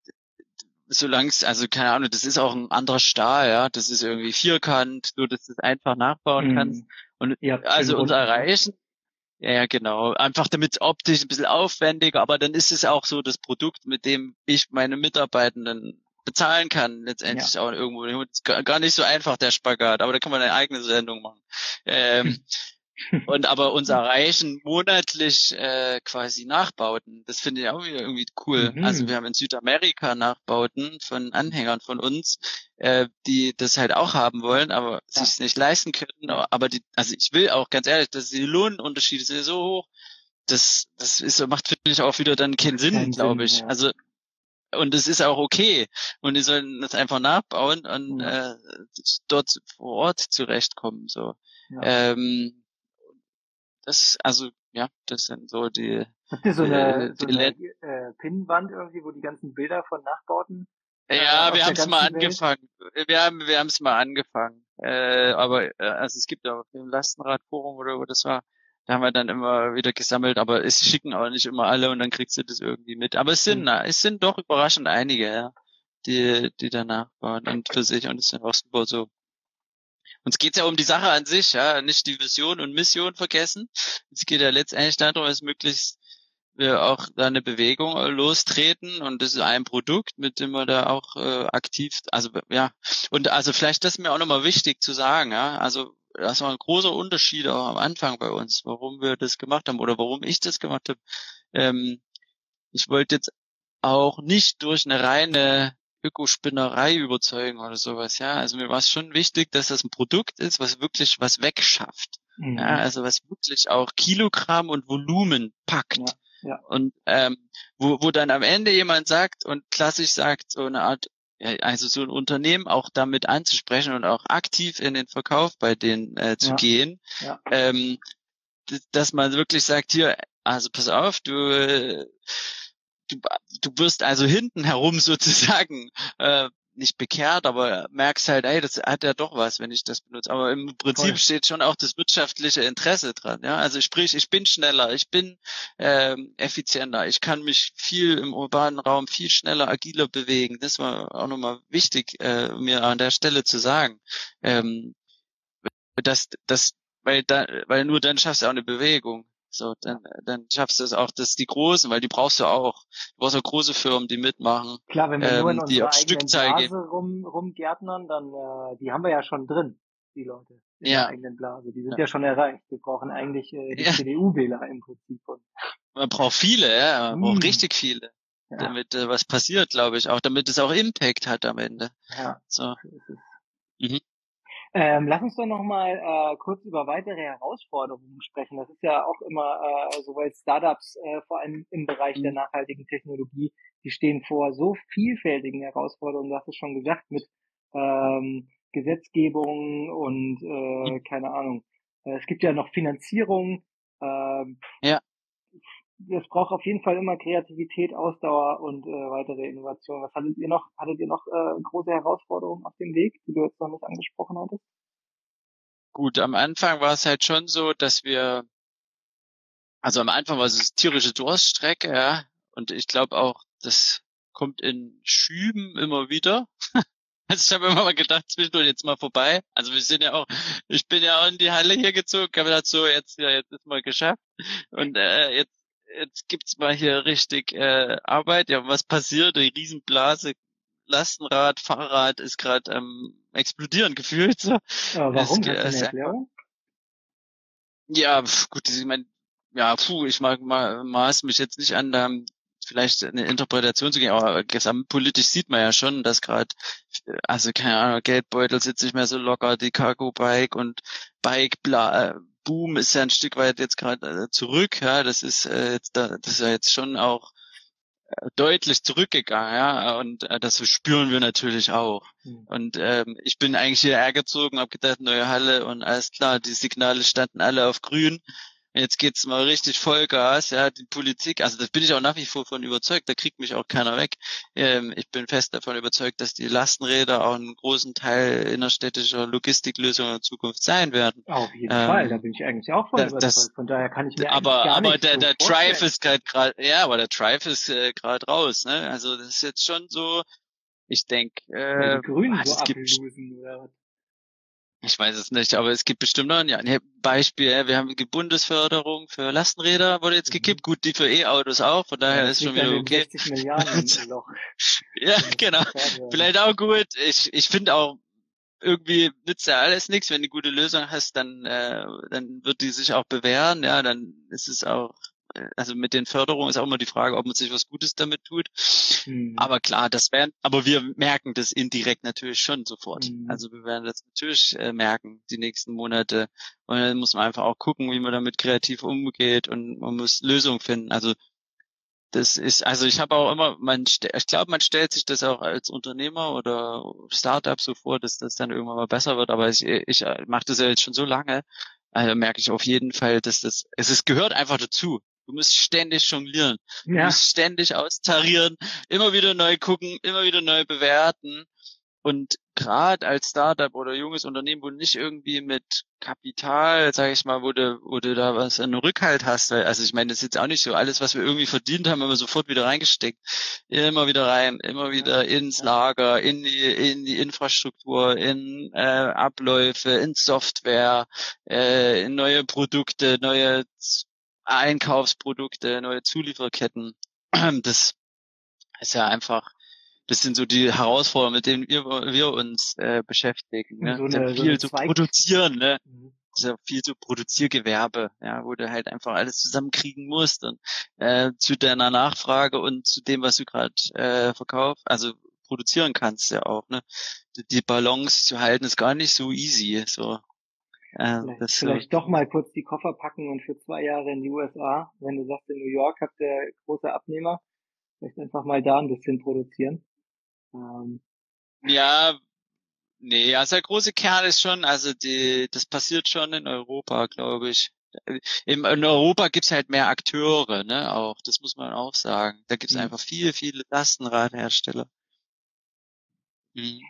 solange es, also keine Ahnung, das ist auch ein anderer Stahl, ja, das ist irgendwie vierkant, nur dass du es einfach nachbauen Mhm. kannst. Und Ihr habt also schön unser runden, ne? Erreichen, ja, ja, genau, einfach damit optisch ein bisschen aufwendiger, aber dann ist es auch so das Produkt, mit dem ich meine Mitarbeitenden bezahlen kann, letztendlich auch irgendwo. Das ist gar gar nicht so einfach, der Spagat, aber da kann man eine eigene Sendung machen. Ähm, und aber unser Erreichen monatlich äh, quasi Nachbauten, das finde ich auch wieder irgendwie cool. Mhm. Also wir haben in Südamerika Nachbauten von Anhängern von uns, äh, die das halt auch haben wollen, aber Ja. sich nicht leisten können. Ja. Aber die, also ich will auch ganz ehrlich, dass die Lohnunterschiede sind so hoch, das das ist macht finde ich auch wieder dann keinen Sinn, Keinen glaube Sinn, ich. ja. Also und es ist auch okay. Und die sollen das einfach nachbauen und Ja. äh, dort vor Ort zurechtkommen. So. Ja. Ähm, das, also, ja, das sind so die, Habt ihr so eine, äh, so die eine Let- äh, Pinnwand irgendwie, wo die ganzen Bilder von Nachbauten? äh, ja, aus wir der haben es mal ganzen Welt? angefangen. Wir haben, wir haben es mal angefangen. Äh, aber, äh, also es gibt auch im Lastenradforum oder wo das war, da haben wir dann immer wieder gesammelt, aber es schicken auch nicht immer alle und dann kriegst du das irgendwie mit. Aber es sind, Hm. na, es sind doch überraschend einige, ja, die, die danach waren und für sich und es ist auch super so. Uns geht's ja um die Sache an sich, ja, nicht die Vision und Mission vergessen. Es geht ja letztendlich darum, es möglichst wir auch da eine Bewegung lostreten und das ist ein Produkt, mit dem wir da auch äh, aktiv, also ja, und also vielleicht das ist mir auch nochmal wichtig zu sagen, ja, also das war ein großer Unterschied auch am Anfang bei uns, warum wir das gemacht haben oder warum ich das gemacht habe. Ähm, ich wollte jetzt auch nicht durch eine reine Ökospinnerei überzeugen oder sowas, ja. Also mir war es schon wichtig, dass das ein Produkt ist, was wirklich was wegschafft. Mhm. Ja, also was wirklich auch Kilogramm und Volumen packt. Ja, ja. Und ähm, wo, wo dann am Ende jemand sagt und klassisch sagt, so eine Art, ja, also so ein Unternehmen auch damit anzusprechen und auch aktiv in den Verkauf bei denen äh, zu ja. gehen, ja. ähm, dass man wirklich sagt, hier, also pass auf, du äh, Du, du wirst also hinten herum sozusagen äh, nicht bekehrt, aber merkst halt, ey, das hat ja doch was, wenn ich das benutze. Aber im Prinzip Voll. Steht schon auch das wirtschaftliche Interesse dran. Ja, also sprich, ich bin schneller, ich bin ähm, effizienter, ich kann mich viel im urbanen Raum viel schneller, agiler bewegen. Das war auch nochmal wichtig, äh, mir an der Stelle zu sagen, ähm, dass das, weil da, weil nur dann schaffst du auch eine Bewegung. So, dann, dann schaffst du es auch, dass die Großen, weil die brauchst du auch. Du brauchst auch große Firmen, die mitmachen. Klar, wenn wir ähm, nur in die unserer auf eigenen Stückzahl Blase gehen. rum, rumgärtnern, dann, äh, die haben wir ja schon drin, die Leute in Ja. der eigenen Blase. Die sind ja, ja schon erreicht. Wir brauchen eigentlich äh, die ja. C D U-Wähler im Prinzip. Und man braucht viele, ja, man mm. braucht richtig viele. Ja. Damit äh, was passiert, glaube ich, auch, damit es auch Impact hat am Ende. Ja. So. So ist es. Mhm. Ähm, lass uns doch nochmal äh, kurz über weitere Herausforderungen sprechen. Das ist ja auch immer äh, so, weil Startups, äh, vor allem im Bereich mhm. der nachhaltigen Technologie, die stehen vor so vielfältigen Herausforderungen. Du hast es schon gesagt, mit ähm, Gesetzgebung und äh, Mhm. keine Ahnung. Äh, es gibt ja noch Finanzierung. Äh, Ja. Es braucht auf jeden Fall immer Kreativität, Ausdauer und äh, weitere Innovation. Was hattet ihr noch? Hattet ihr noch äh, große Herausforderungen auf dem Weg, die du jetzt noch nicht angesprochen hattest? Gut, am Anfang war es halt schon so, dass wir, also am Anfang war es tierische Durststrecke, ja, und ich glaube auch, das kommt in Schüben immer wieder. Also ich habe immer mal gedacht, zwischendurch jetzt mal vorbei. Also wir sind ja auch, ich bin ja auch in die Halle hier gezogen, habe gedacht, so jetzt ja, jetzt ist mal geschafft und äh, jetzt jetzt gibt's mal hier richtig äh, Arbeit. Ja, was passiert? Die Riesenblase, Lastenrad, Fahrrad ist gerade ähm, explodieren gefühlt. So. Aber warum? Es, Hast du eine es, Erklärung? Ja, pf, gut, ich meine, ja, puh, ich mag ma, maß mich jetzt nicht an, da vielleicht eine Interpretation zu gehen, aber gesamtpolitisch sieht man ja schon, dass gerade, also keine Ahnung, Geldbeutel sitzt nicht mehr so locker, die Cargo-Bike und Bike, bla, äh, Boom ist ja ein Stück weit jetzt gerade äh, zurück, ja, das ist äh, jetzt da, das ist ja jetzt schon auch äh, deutlich zurückgegangen, ja, und äh, das spüren wir natürlich auch. Mhm. Und ähm, ich bin eigentlich hierher gezogen, habe gedacht, neue Halle und alles klar, die Signale standen alle auf grün. Jetzt geht's mal richtig Vollgas, ja, die Politik, also das bin ich auch nach wie vor von überzeugt, da kriegt mich auch keiner weg. Ähm, ich bin fest davon überzeugt, dass die Lastenräder auch einen großen Teil innerstädtischer Logistiklösungen in Zukunft sein werden. Auf jeden ähm, Fall, da bin ich eigentlich auch von das, überzeugt. Das, von daher kann ich mir aber, gar aber nicht der, so der vorstellen. Drive ist gerade gerade, ja, aber der Drive ist äh, gerade raus, ne? Also das ist jetzt schon so, ich denke, äh, Weil die Grünen so es gibt ablosen oder was? Ich weiß es nicht, aber es gibt bestimmt noch ein, ja, ein Beispiel. Wir haben die Bundesförderung für Lastenräder wurde jetzt gekippt. Mhm. Gut, die für E-Autos auch, von daher ja, ist schon wieder okay. sechzig Milliarden Loch. Ja, genau. Vielleicht auch gut. Ich ich finde auch, irgendwie nützt ja alles nichts. Wenn du eine gute Lösung hast, dann äh, dann wird die sich auch bewähren. Ja, dann ist es auch, also mit den Förderungen ist auch immer die Frage, ob man sich was Gutes damit tut. Mhm. Aber klar, das werden, aber wir merken das indirekt natürlich schon sofort. Mhm. Also wir werden das natürlich äh, merken, die nächsten Monate. Und dann muss man einfach auch gucken, wie man damit kreativ umgeht und man muss Lösungen finden. Also das ist, also ich habe auch immer, man, ich glaube, man stellt sich das auch als Unternehmer oder Startup so vor, dass das dann irgendwann mal besser wird. Aber ich, ich mache das ja jetzt schon so lange, also merke ich auf jeden Fall, dass das, es ist, gehört einfach dazu. Du musst ständig jonglieren, ja. Du musst ständig austarieren, immer wieder neu gucken, immer wieder neu bewerten. Und gerade als Startup oder junges Unternehmen, wo du nicht irgendwie mit Kapital, sage ich mal, wo du, wo du da was einen Rückhalt hast, weil, also ich meine, das ist jetzt auch nicht so, alles, was wir irgendwie verdient haben, haben wir sofort wieder reingesteckt. Immer wieder rein, immer wieder ins Lager, in die, in die Infrastruktur, in äh, Abläufe, in Software, äh, in neue Produkte, neue Einkaufsprodukte, neue Zulieferketten. Das ist ja einfach, das sind so die Herausforderungen, mit denen wir, wir uns äh, beschäftigen. Ne? So eine, ist ja so viel eine zu Zweig- produzieren, ne? Mhm. Das ist ja viel so Produziergewerbe, ja, wo du halt einfach alles zusammenkriegen musst und äh, zu deiner Nachfrage und zu dem, was du gerade äh, verkaufst, also produzieren kannst ja auch, ne? Die, die Balance zu halten ist gar nicht so easy, so. Äh, Vielleicht, das vielleicht so. doch mal kurz die Koffer packen und für zwei Jahre in die U S A. Wenn du sagst, in New York habt ihr große Abnehmer, vielleicht einfach mal da ein bisschen produzieren. Ähm, Ja, nee, also der große Kern ist schon, also die, das passiert schon in Europa, glaube ich. In, in Europa gibt's halt mehr Akteure, ne, auch, das muss man auch sagen. Da gibt's Mhm. einfach viele, viele Lastenradhersteller. Mhm.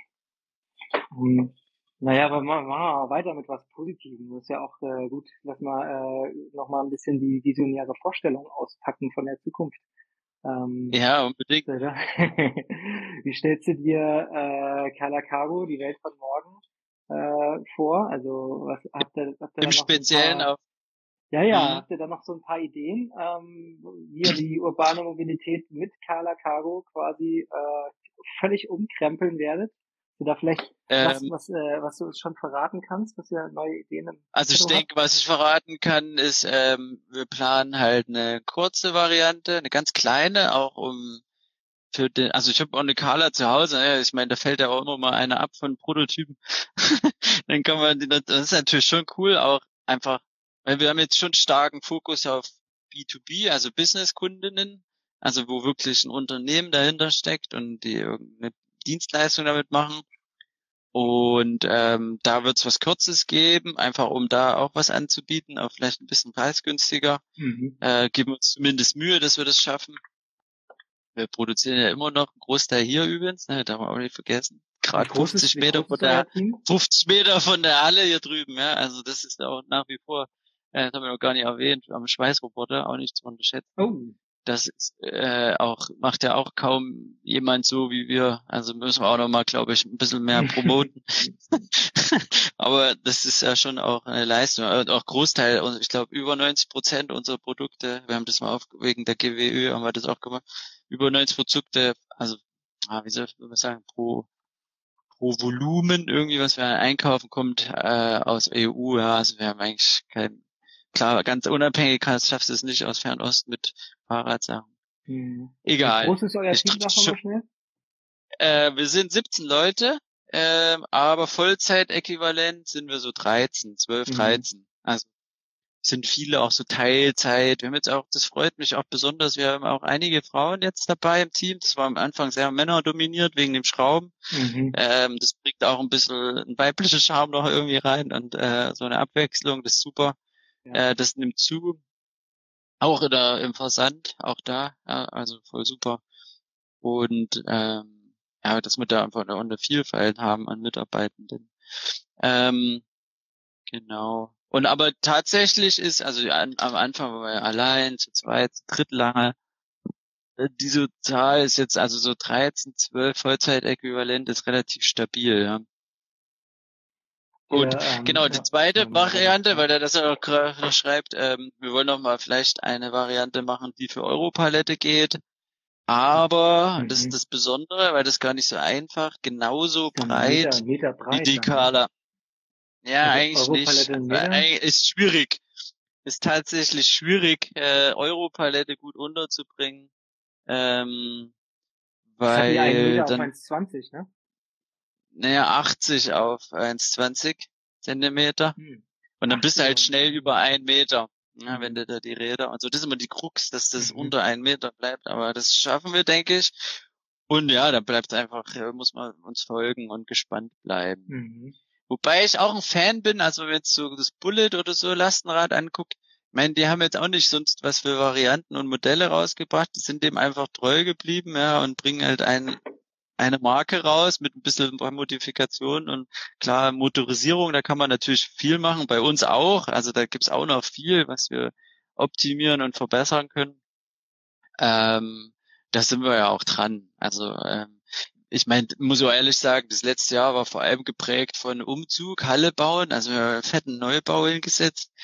Hm. Naja, aber machen wir mal weiter mit was Positivem. Das ist ja auch äh, gut, dass wir äh, nochmal ein bisschen die visionäre Vorstellung auspacken von der Zukunft. Ähm, Ja, unbedingt. oder? Wie stellst du dir äh, Carla Cargo, die Welt von morgen, äh, vor? Also was habt ihr, habt ihr da Im noch so ein Speziellen paar, auch. ja, ja, Mhm. habt ihr da noch so ein paar Ideen, ähm, wie ihr die urbane Mobilität mit Carla Cargo quasi äh, völlig umkrempeln werdet? Du da vielleicht was, Ähm, was, äh, was du uns schon verraten kannst, was ihr neue Ideen im also ich Petto habt? denke, was ich verraten kann, ist, ähm, wir planen halt eine kurze Variante, eine ganz kleine, auch um für den, also ich habe auch eine Carla zu Hause, ne? Ich meine, da fällt ja auch immer mal eine ab von Prototypen. Dann kann man, die- das ist natürlich schon cool, auch einfach, weil wir haben jetzt schon starken Fokus auf B zwei B, also Business-Kundinnen, also wo wirklich ein Unternehmen dahinter steckt und die irgendeine Dienstleistung damit machen. Und ähm, da wird es was Kurzes geben, einfach um da auch was anzubieten, auch vielleicht ein bisschen preisgünstiger. Mhm. Äh, geben uns zumindest Mühe, dass wir das schaffen. Wir produzieren ja immer noch einen Großteil hier übrigens, ne, darf man auch nicht vergessen. Wie Gerade groß ist, fünfzig wie Meter groß von ist euer der Team? fünfzig Meter von der Halle hier drüben, ja. Also das ist ja auch nach wie vor, äh, das haben wir noch gar nicht erwähnt, am Schweißroboter, auch nicht zu unterschätzen. Oh, Das ist äh, auch, macht ja auch kaum jemand so wie wir. Also müssen wir auch noch mal, glaube ich, ein bisschen mehr promoten. Aber das ist ja schon auch eine Leistung. Und auch Großteil, und ich glaube über neunzig Prozent unserer Produkte, wir haben das mal auf, wegen der G W Ö haben wir das auch gemacht, über neunzig Produkte, also ah, wie soll man sagen, pro pro Volumen irgendwie, was wir einkaufen, kommt äh, aus E U. Ja, also wir haben eigentlich kein, klar, ganz unabhängig kannst, schaffst du es nicht aus Fernost mit Fahrradsachen. hm. Wie Egal. groß ist euer Ich Team, drück sag mal schon- mal schnell? Äh, wir sind siebzehn Leute, ähm, aber Vollzeitäquivalent sind wir so dreizehn, zwölf, Mhm. dreizehn. Also sind viele auch so Teilzeit. Wir haben jetzt auch, das freut mich auch besonders, wir haben auch einige Frauen jetzt dabei im Team. Das war am Anfang sehr männerdominiert wegen dem Schrauben. Mhm. Ähm, das bringt auch ein bisschen einen weiblichen Charme noch irgendwie rein und äh, so eine Abwechslung, das ist super. Ja. Äh, das nimmt zu. Auch in der, im Versand, auch da, ja, also voll super. Und ähm, ja, dass wir da einfach eine, eine Vielfalt haben an Mitarbeitenden. Ähm, genau. Und aber tatsächlich ist, also an, am Anfang waren wir allein, zu zweit, zu dritt lange. Äh, Diese Zahl ist jetzt also so dreizehn, zwölf Vollzeitäquivalent ist relativ stabil, ja. Und Ihr, ähm, genau, die ja, zweite machen wir weiter. Variante, Ja. weil er das ja auch gerade noch schreibt, ähm, wir wollen noch mal vielleicht eine Variante machen, die für Europalette geht. Aber, und das Mhm. ist das Besondere, weil das gar nicht so einfach, genauso Ist ja ein Meter, breit Meter wie breit die dann, ne? Carla. Ja, Also eigentlich nicht. Europalette einen Weil Meter? eigentlich ist schwierig. Ist tatsächlich schwierig, äh, Europalette gut unterzubringen, ähm, Das hat die einen weil Meter auf dann, eins zwanzig, ne? naja, achtzig auf eins zwanzig Zentimeter. Hm. Und dann Ach bist du halt so. schnell über ein Meter. Ja, wenn Mhm. du da die Räder und so. Das ist immer die Krux, dass das Mhm. unter einen Meter bleibt. Aber das schaffen wir, denke ich. Und ja, dann bleibt einfach, ja, muss man uns folgen und gespannt bleiben. Mhm. Wobei ich auch ein Fan bin, also wenn jetzt so das Bullet oder so Lastenrad anguckt, ich meine, die haben jetzt auch nicht sonst was für Varianten und Modelle rausgebracht. Die sind dem einfach treu geblieben, ja, und bringen halt ein, eine Marke raus mit ein bisschen Modifikation und klar, Motorisierung, da kann man natürlich viel machen, bei uns auch. Also da gibt's auch noch viel, was wir optimieren und verbessern können. Ähm, da sind wir ja auch dran. Also ähm, ich meine, muss auch ehrlich sagen, das letzte Jahr war vor allem geprägt von Umzug, Halle bauen, also wir haben einen fetten Neubau hingesetzt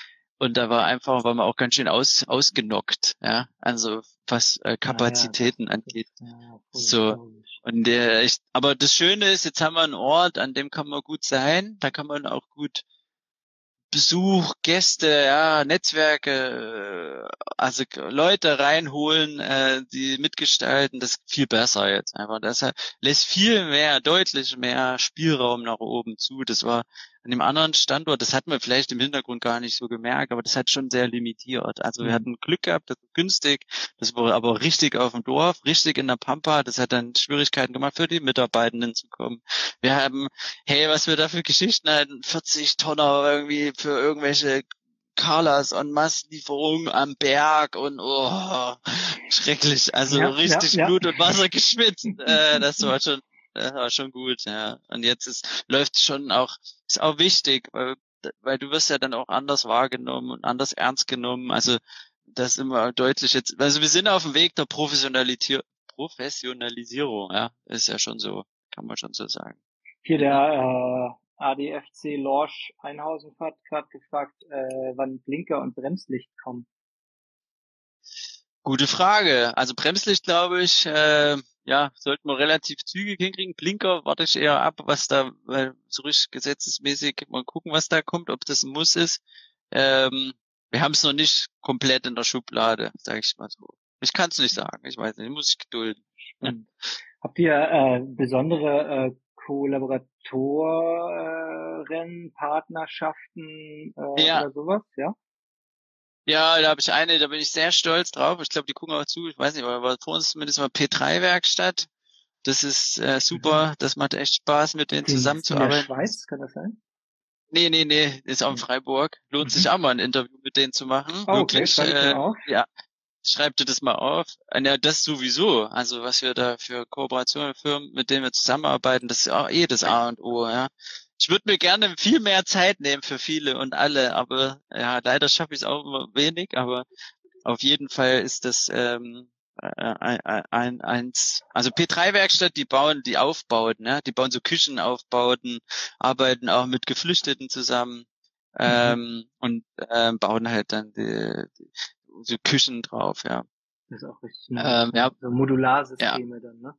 Und da war einfach, war man auch ganz schön aus, ausgenockt, ja, also was äh, Kapazitäten ja, ja, angeht. Ja, So. Und der, ich, aber das Schöne ist, jetzt haben wir einen Ort, an dem kann man gut sein, da kann man auch gut Besuch, Gäste, ja, Netzwerke, also Leute reinholen, äh, die mitgestalten, das ist viel besser jetzt einfach. Das lässt viel mehr, deutlich mehr Spielraum nach oben zu. Das war an dem anderen Standort, das hat man vielleicht im Hintergrund gar nicht so gemerkt, aber das hat schon sehr limitiert. Also wir Mhm. hatten Glück gehabt, das war günstig, das war aber richtig auf dem Dorf, richtig in der Pampa, das hat dann Schwierigkeiten gemacht für die Mitarbeitenden zu kommen. Wir haben, hey, was wir da für Geschichten hatten, vierzig Tonner irgendwie für irgendwelche Carlas en masse Lieferungen am Berg und oh, schrecklich, also Ja, richtig ja, ja. Blut und Wasser geschwitzt, äh, das war schon, das war schon gut, ja. Und jetzt ist, läuft schon auch, ist auch wichtig, weil, weil du wirst ja dann auch anders wahrgenommen und anders ernst genommen, also das ist immer deutlich jetzt, also wir sind auf dem Weg der Professionalisi- Professionalisierung, ja, ist ja schon so, kann man schon so sagen. Hier der äh, A D F C Lorsch Einhausen hat gerade gefragt, äh, wann Blinker und Bremslicht kommen. Gute Frage. Also Bremslicht, glaube ich, äh, ja, sollten wir relativ zügig hinkriegen. Blinker warte ich eher ab, was da, weil so richtig gesetzesmäßig mal gucken, was da kommt, ob das ein Muss ist. Ähm, wir haben es noch nicht komplett in der Schublade, sage ich mal so. Ich kann es nicht sagen, ich weiß nicht, muss ich gedulden. Ja. Habt ihr äh, besondere äh, Kollaboratoren, Partnerschaften äh, Ja. oder sowas, ja? Ja, da habe ich eine, da bin ich sehr stolz drauf. Ich glaube, die gucken auch zu, ich weiß nicht, aber war vor uns zumindest mal P drei Werkstatt. Das ist äh, super, Mhm. das macht echt Spaß, mit denen Die in der zusammenzuarbeiten. Schweiz, kann das sein? Nee, nee, nee, ist auch in Mhm. Freiburg. Lohnt Mhm. sich auch mal ein Interview mit denen zu machen. Oh, okay, Wirklich. schreib ich Äh, mal auf. ja, schreib dir das mal auf. Äh, Ja, das sowieso. Also was wir da für Kooperationen mit Firmen, mit denen wir zusammenarbeiten, das ist ja auch eh das A und O, ja. Ich würde mir gerne viel mehr Zeit nehmen für viele und alle, aber ja, leider schaffe ich es auch immer wenig, aber auf jeden Fall ist das ähm, ein, ein, eins, also P drei Werkstatt, die bauen die Aufbauten, ne? Die bauen so Küchenaufbauten, arbeiten auch mit Geflüchteten zusammen ähm, und ähm, bauen halt dann die, die, so Küchen drauf, ja. Das ist auch richtig Ähm, nice, ja, so Modularsysteme dann, ne?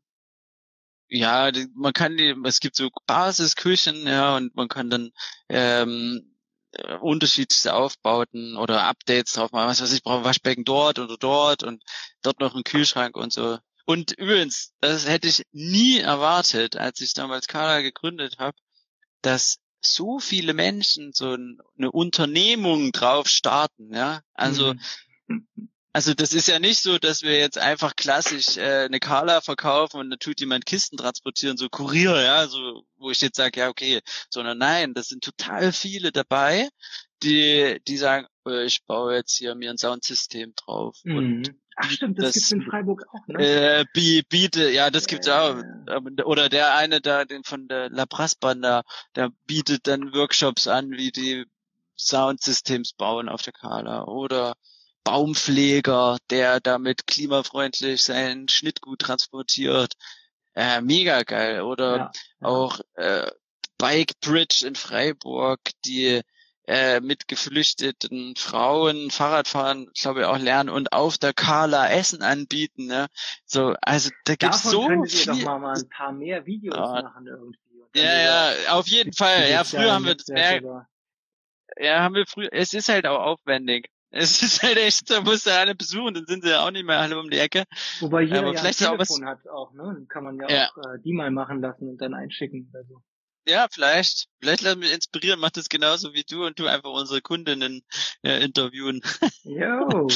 ja, die, man kann die, es gibt so Basisküchen, ja, und man kann dann ähm, äh, unterschiedliche Aufbauten oder Updates drauf machen. Was weiß ich, brauche ein Waschbecken dort oder dort und dort noch einen Kühlschrank und so. Und übrigens, das hätte ich nie erwartet, als ich damals Carla gegründet habe, dass so viele Menschen so ein, eine Unternehmung drauf starten, ja. Also Mhm. Also das ist ja nicht so, dass wir jetzt einfach klassisch äh, eine Carla verkaufen und dann tut jemand Kisten transportieren, so Kurier, ja, so wo ich jetzt sage, ja okay, sondern nein, das sind total viele dabei, die die sagen, äh, ich baue jetzt hier mir ein Soundsystem drauf Mhm. und Ach stimmt, das, das gibt's in Freiburg auch, ne? äh, bi- biete, ja, das gibt's auch. Äh, Oder der eine da, den von der La Brassbanda, der bietet dann Workshops an, wie die Soundsystems bauen auf der Carla. Oder Baumpfleger, der damit klimafreundlich sein Schnittgut transportiert. Äh, mega geil. Oder ja, ja. auch äh, Bike Bridge in Freiburg, die äh, mit geflüchteten Frauen Fahrradfahren, glaube ich, auch lernen und auf der Carla Essen anbieten. Ne? So, also da gibt's Davon so könntet ihr viel. doch mal, mal ein paar mehr Videos Ja. machen irgendwie. Und dann Ja, über ja, auf jeden die Fall. Ja, sozialen früher haben wir das mehr, Netzwerke über- ja, haben wir früher, es ist halt auch aufwendig. Es ist halt echt, da musst du alle besuchen, dann sind sie ja auch nicht mehr alle um die Ecke. Wobei jeder Aber ja ein vielleicht ist auch was, Telefon hat auch, ne? Dann kann man ja, Ja. auch äh, die mal machen lassen und dann einschicken oder so. ja, vielleicht, vielleicht lassen wir inspirieren, macht das genauso wie du und du einfach unsere Kundinnen ja, interviewen. Jo.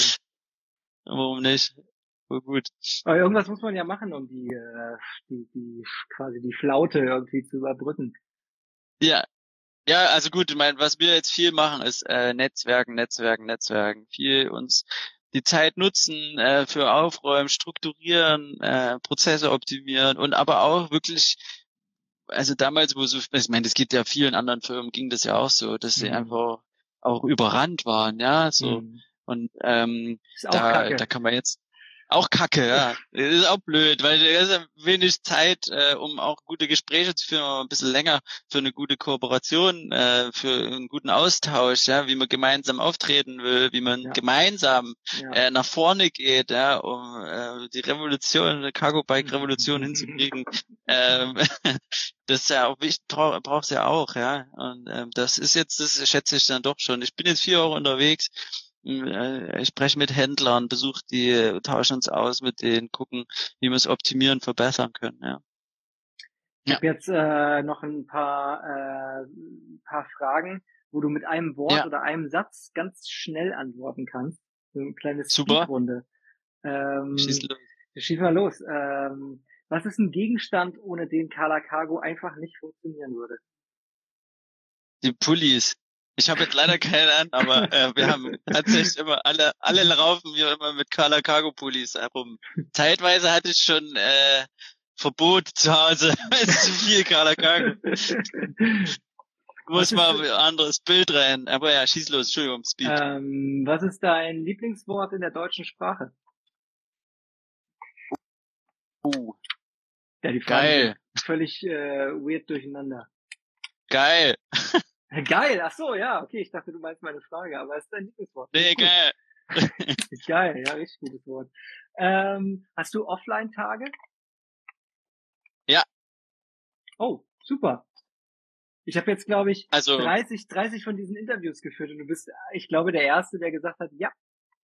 Warum nicht? Voll gut. Aber irgendwas muss man ja machen, um die, äh, die, die quasi die Flaute irgendwie zu überbrücken. Ja. Ja, also gut, ich meine, was wir jetzt viel machen, ist äh, Netzwerken, Netzwerken, Netzwerken. Viel uns die Zeit nutzen äh, für Aufräumen, strukturieren, äh, Prozesse optimieren und aber auch wirklich, also damals, wo so, ich meine, das geht ja vielen anderen Firmen, ging das ja auch so, dass sie Mhm. einfach auch überrannt waren, ja, so. Mhm. Und ähm, Ist auch da, kacke. da kann man jetzt Auch kacke, ja. Das ist auch blöd, weil da ist ja wenig Zeit, äh, um auch gute Gespräche zu führen, aber ein bisschen länger für eine gute Kooperation, äh, für einen guten Austausch, ja, wie man gemeinsam auftreten will, wie man Ja. gemeinsam Ja. äh, nach vorne geht, ja, um äh, die Revolution, die Cargo-Bike-Revolution hinzukriegen. ähm, das ist ja auch wichtig, brauch, braucht's ja auch, ja. Und ähm, das ist jetzt, das schätze ich dann doch schon. Ich bin jetzt vier Jahre unterwegs. Ich spreche mit Händlern, besuche die, tauschen uns aus mit denen, gucken, wie wir es optimieren, verbessern können. Ja. Ich habe jetzt äh, noch ein paar, äh, ein paar Fragen, wo du mit einem Wort Ja. oder einem Satz ganz schnell antworten kannst. So eine kleine Super. Speedrunde. Ähm, Schieß los. Schieß mal los. Ähm, was ist ein Gegenstand, ohne den Carla Cargo einfach nicht funktionieren würde? Die Pullis. Ich habe jetzt leider keine an, aber äh, wir haben tatsächlich immer alle, alle laufen wir immer mit Carla Cargo Pullis herum. Zeitweise hatte ich schon äh, Verbot zu Hause, weil es zu viel Carla Cargo. Muss mal ein anderes Bild rein. Aber ja, schieß los, Entschuldigung, Speed. Ähm, was ist dein Lieblingswort in der deutschen Sprache? Uh, Ja, die Frage geil, ist völlig äh, weird durcheinander. geil. Geil, ach so, ja, okay, ich dachte, du meinst meine Frage, aber es ist dein Lieblingswort. Nee, Gut. geil. Geil, ja, richtig gutes Wort. Ähm, hast du Offline-Tage? Ja. Oh, super. Ich habe jetzt, glaube ich, Also, dreißig, dreißig von diesen Interviews geführt und du bist, ich glaube, der Erste, der gesagt hat, ja.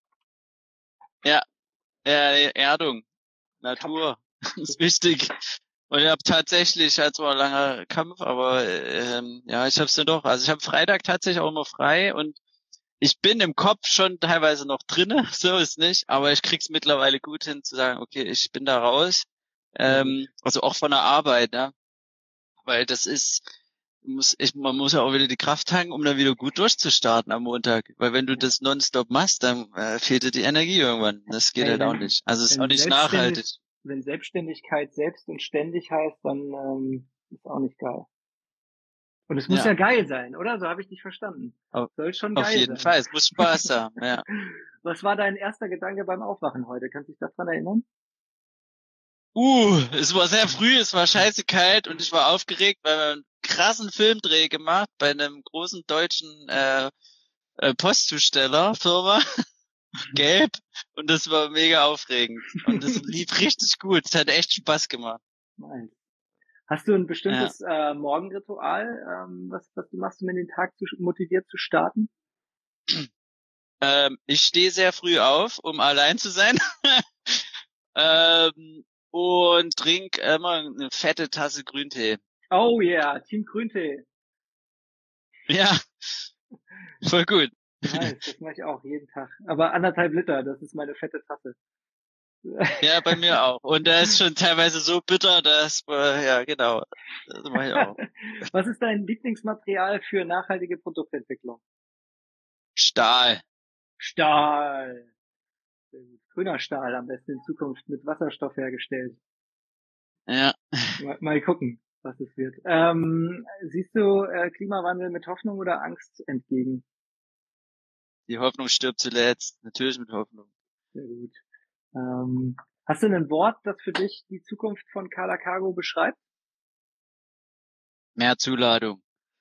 äh, Erdung, Natur, ist wichtig. Und ich habe tatsächlich, halt zwar ein langer Kampf, aber ähm, ja, ich habe es dann doch. Also ich habe Freitag tatsächlich auch immer frei und ich bin im Kopf schon teilweise noch drinne, so ist nicht, aber ich krieg's mittlerweile gut hin zu sagen, okay, ich bin da raus. Ähm, also auch von der Arbeit, ja. Weil das ist, muss ich, man muss ja auch wieder die Kraft tanken, um dann wieder gut durchzustarten am Montag. Weil wenn du das nonstop machst, dann äh, fehlt dir die Energie irgendwann. Das geht Ey, halt wenn- auch nicht. Also es ist wenn auch nicht selbstständig- nachhaltig. Wenn Selbstständigkeit selbst und ständig heißt, dann ähm, ist auch nicht geil. Und es muss ja, Ja. geil sein, oder? So habe ich dich verstanden. Auf- Soll schon Auf geil jeden sein. Fall, es muss Spaß haben, ja. Was war dein erster Gedanke beim Aufwachen heute? Kannst du dich daran erinnern? Uh, es war sehr früh, es war scheiße kalt und ich war aufgeregt, weil wir einen krassen Filmdreh gemacht bei einem großen deutschen äh, äh, Postzustellerfirma, gelb, und das war mega aufregend und das lief richtig gut, es hat echt Spaß gemacht. Nein. Hast du ein bestimmtes äh, Morgenritual, ähm, was, was du machst, um in den Tag zu, motiviert zu starten? Ähm, ich stehe sehr früh auf, um allein zu sein. ähm, und trinke immer eine fette Tasse Grüntee. Oh yeah, Team Grüntee. Ja, voll gut. Nice, das mache ich auch jeden Tag. Aber anderthalb Liter, das ist meine fette Tasse. Ja, bei mir auch. Und der ist schon teilweise so bitter, dass, äh, ja, genau, das mache ich auch. Was ist dein Lieblingsmaterial für nachhaltige Produktentwicklung? Stahl. Stahl. Sehr gut. Grüner Stahl, am besten in Zukunft mit Wasserstoff hergestellt. Ja. Mal, mal gucken, was es wird. Ähm, siehst du äh, Klimawandel mit Hoffnung oder Angst entgegen? Die Hoffnung stirbt zuletzt. Natürlich mit Hoffnung. Sehr gut. Ähm, hast du ein Wort, das für dich die Zukunft von Carla Cargo beschreibt? Mehr Zuladung.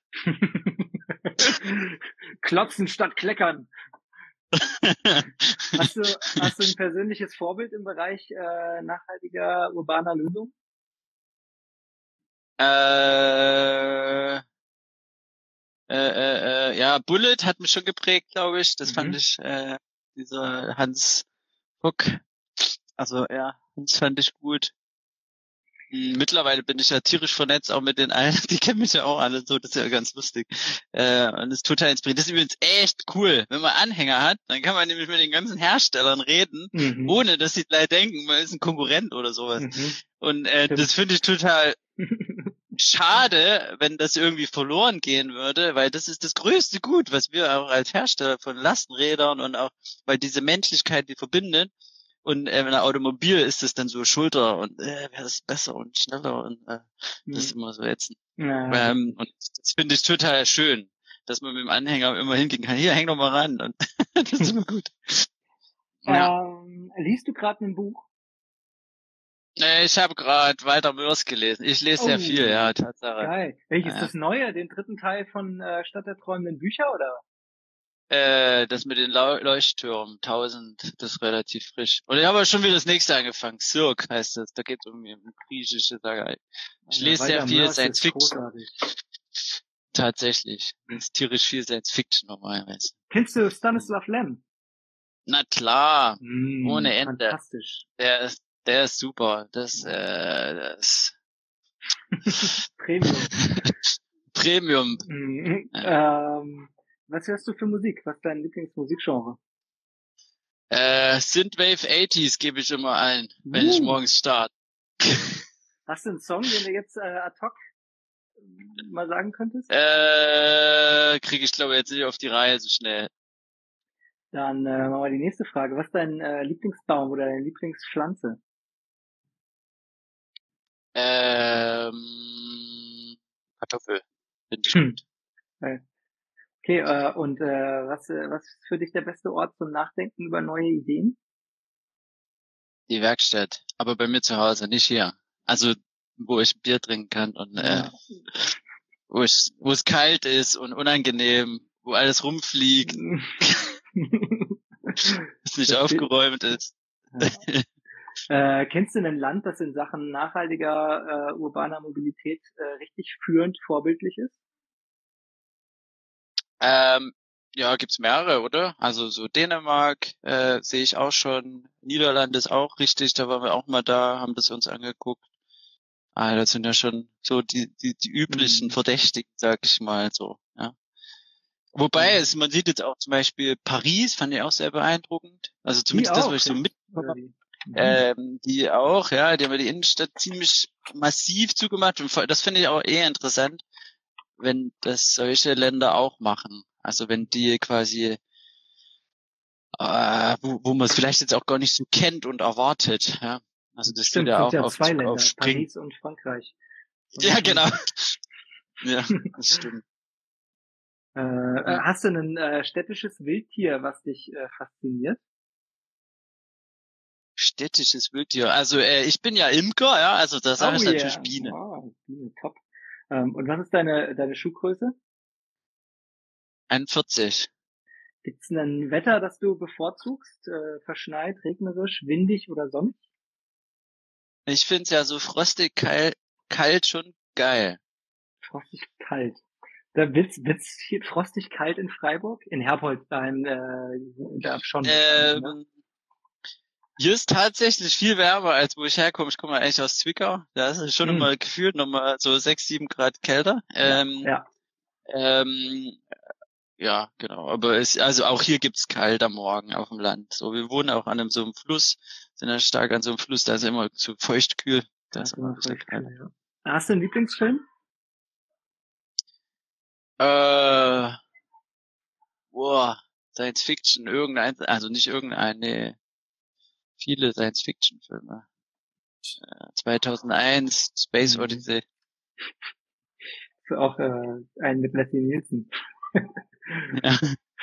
Klotzen statt kleckern. Hast du, hast du ein persönliches Vorbild im Bereich äh, nachhaltiger urbaner Lösung? äh, äh, äh, äh, ja, Bullet hat mich schon geprägt, glaube ich. Das Mhm. fand ich, äh, dieser Hans Huck. Also, ja, das fand ich gut. Hm, Mittlerweile bin ich ja tierisch vernetzt, auch mit den allen, die kennen mich ja auch alle so, das ist ja ganz lustig. Äh, und das ist total inspirierend. Das ist übrigens echt cool. Wenn man Anhänger hat, dann kann man nämlich mit den ganzen Herstellern reden, Mhm. ohne dass sie gleich denken, man ist ein Konkurrent oder sowas. Mhm. Und äh, Stimmt. das finde ich total schade, wenn das irgendwie verloren gehen würde, weil das ist das größte Gut, was wir auch als Hersteller von Lastenrädern und auch, weil diese Menschlichkeit, die verbindet. Und äh, in einem Automobil ist es dann so Schulter und äh, wäre das besser und schneller und äh, das ist immer so ätzend. Ja. Ähm, und das finde ich total schön, dass man mit dem Anhänger immer hingehen kann. Hier, häng doch mal ran. Und das ist immer gut. Ja. Ähm, liest du gerade ein Buch? Äh, Ich habe gerade Walter Mörs gelesen. Ich lese sehr viel, ja, Oh, Tatsache. geil. Welches Ja, das neue, den dritten Teil von äh, Stadt der träumenden Bücher, oder? Äh, das mit den Lau- Leuchttürmen, tausend, das ist relativ frisch. Und ich habe aber schon wieder das nächste angefangen. Cirque heißt das. Da geht es irgendwie um griechische Sache. Ich Alter, lese sehr Walter viel Mörs Science ist Fiction. großartig. Tatsächlich. Das ist tierisch viel Science Fiction normalerweise. Kennst du Stanislav Lem? Na klar. Mm, Ohne Ende. fantastisch. Der ist, der ist super. Das, äh, das Premium. Premium. Mm, Ja. ähm, was hörst du für Musik? Was ist dein Lieblingsmusikgenre? Äh, Synthwave achtziger gebe ich immer ein, wenn ich Uh, morgens starte. hast du einen Song, den du jetzt äh, ad hoc mal sagen könntest? Äh, kriege ich glaube jetzt nicht auf die Reihe so schnell. Dann äh, machen wir die nächste Frage. Was ist dein äh, Lieblingsbaum oder deine Lieblingspflanze? Ähm, Kartoffel. Finde ich Hm. gut. Äh, Okay, äh, und äh, was, äh, was ist für dich der beste Ort zum Nachdenken über neue Ideen? Die Werkstatt. Aber bei mir zu Hause, nicht hier. Also, wo ich Bier trinken kann und äh, Ja. wo ich, wo es kalt ist und unangenehm, wo alles rumfliegt, es nicht Das steht, aufgeräumt ist. ja. Äh, kennst du ein Land, das in Sachen nachhaltiger äh, urbaner Mobilität äh, richtig führend, vorbildlich ist? Ähm, ja, gibt's mehrere, oder? Also so Dänemark äh, sehe ich auch schon. Niederlande ist auch richtig, da waren wir auch mal da, haben das uns angeguckt. Ah, das sind ja schon so die die die üblichen Mhm. Verdächtigen, sag ich mal so. Ja. Wobei Ja. es, man sieht jetzt auch zum Beispiel Paris, fand ich auch sehr beeindruckend. Also Die zumindest das, was auch, ich so ja. mitbekommen Oder habe. wie? Mhm. Ähm, die auch, ja, die haben ja die Innenstadt ziemlich massiv zugemacht. Und voll- das finde ich auch eher interessant, wenn das solche Länder auch machen. Also wenn die quasi, äh, wo, wo man es vielleicht jetzt auch gar nicht so kennt und erwartet. Ja. Also dass die Stimmt, da sind auch ja auf, zwei Länder, aufspringen. Paris und Frankreich. Und Ja, schon, genau. Ja, das stimmt. äh, äh, hast du ein äh, städtisches Wildtier, was dich äh, fasziniert? Städtisches Wildtier. Also äh, ich bin ja Imker, ja, also da sage Oh ich natürlich yeah, Biene. wow, Biene, top. Ähm, und was ist deine deine Schuhgröße? einundvierzig. Gibt es ein Wetter, das du bevorzugst? Äh, verschneit, regnerisch, windig oder sonst? Ich find's ja so frostig kalt, kalt schon geil. Frostig kalt. Da wird's, wird's hier frostig kalt in Freiburg? In Herbolzheim, äh, da schon wahrscheinlich, ne? Ähm, hier ist tatsächlich viel wärmer, als wo ich herkomme. Ich komme eigentlich aus Zwickau. Da ist es schon Hm. immer gefühlt nochmal so sechs, sieben Grad kälter. Ja, Ähm, ja. ähm, ja, genau. Aber es, also auch hier gibt's kalt am Morgen auf dem Land. So, wir wohnen auch an einem so einem Fluss, sind ja stark an so einem Fluss, da ist immer so feuchtkühl. Da Das ist ist immer ein immer bisschen voll kalt. cool, ja. Hast du einen Lieblingsfilm? Äh, boah, Science Fiction, irgendein, also nicht irgendein, nee, viele Science Fiction Filme. Äh, zweitausendeins, Space Mhm. Odyssey. Ist auch äh, ein mit Leslie Nielsen. Ja.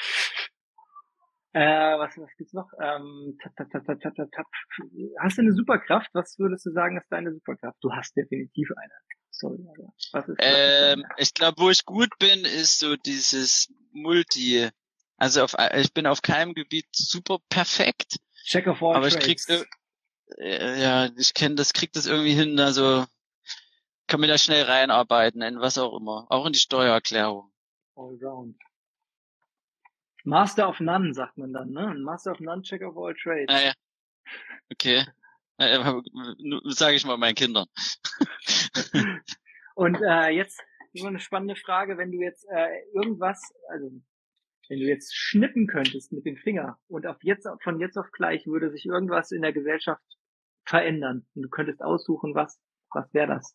Äh, was, was gibt's noch? Ähm, tap, tap, tap, tap, tap, tap, tap. Hast du eine Superkraft? Was würdest du sagen, ist deine Superkraft? Du hast definitiv eine. Sorry, aber was ist, was ist Ähm, deine? ich glaube, wo ich gut bin, ist so dieses Multi. Also auf, ich bin auf keinem Gebiet super perfekt, Check of all aber ich trades. krieg's, ir- äh, ja, ich kenne das, krieg das irgendwie hin, also kann mir da schnell reinarbeiten in was auch immer, auch in die Steuererklärung. All round. Master of None, sagt man dann, ne? Master of None, Check of all trades. Naja, okay. Äh, sage ich mal meinen Kindern. Und äh, jetzt nur eine spannende Frage, wenn du jetzt äh, irgendwas, also wenn du jetzt schnippen könntest mit dem Finger und auf jetzt von jetzt auf gleich würde sich irgendwas in der Gesellschaft verändern und du könntest aussuchen, was was wäre das?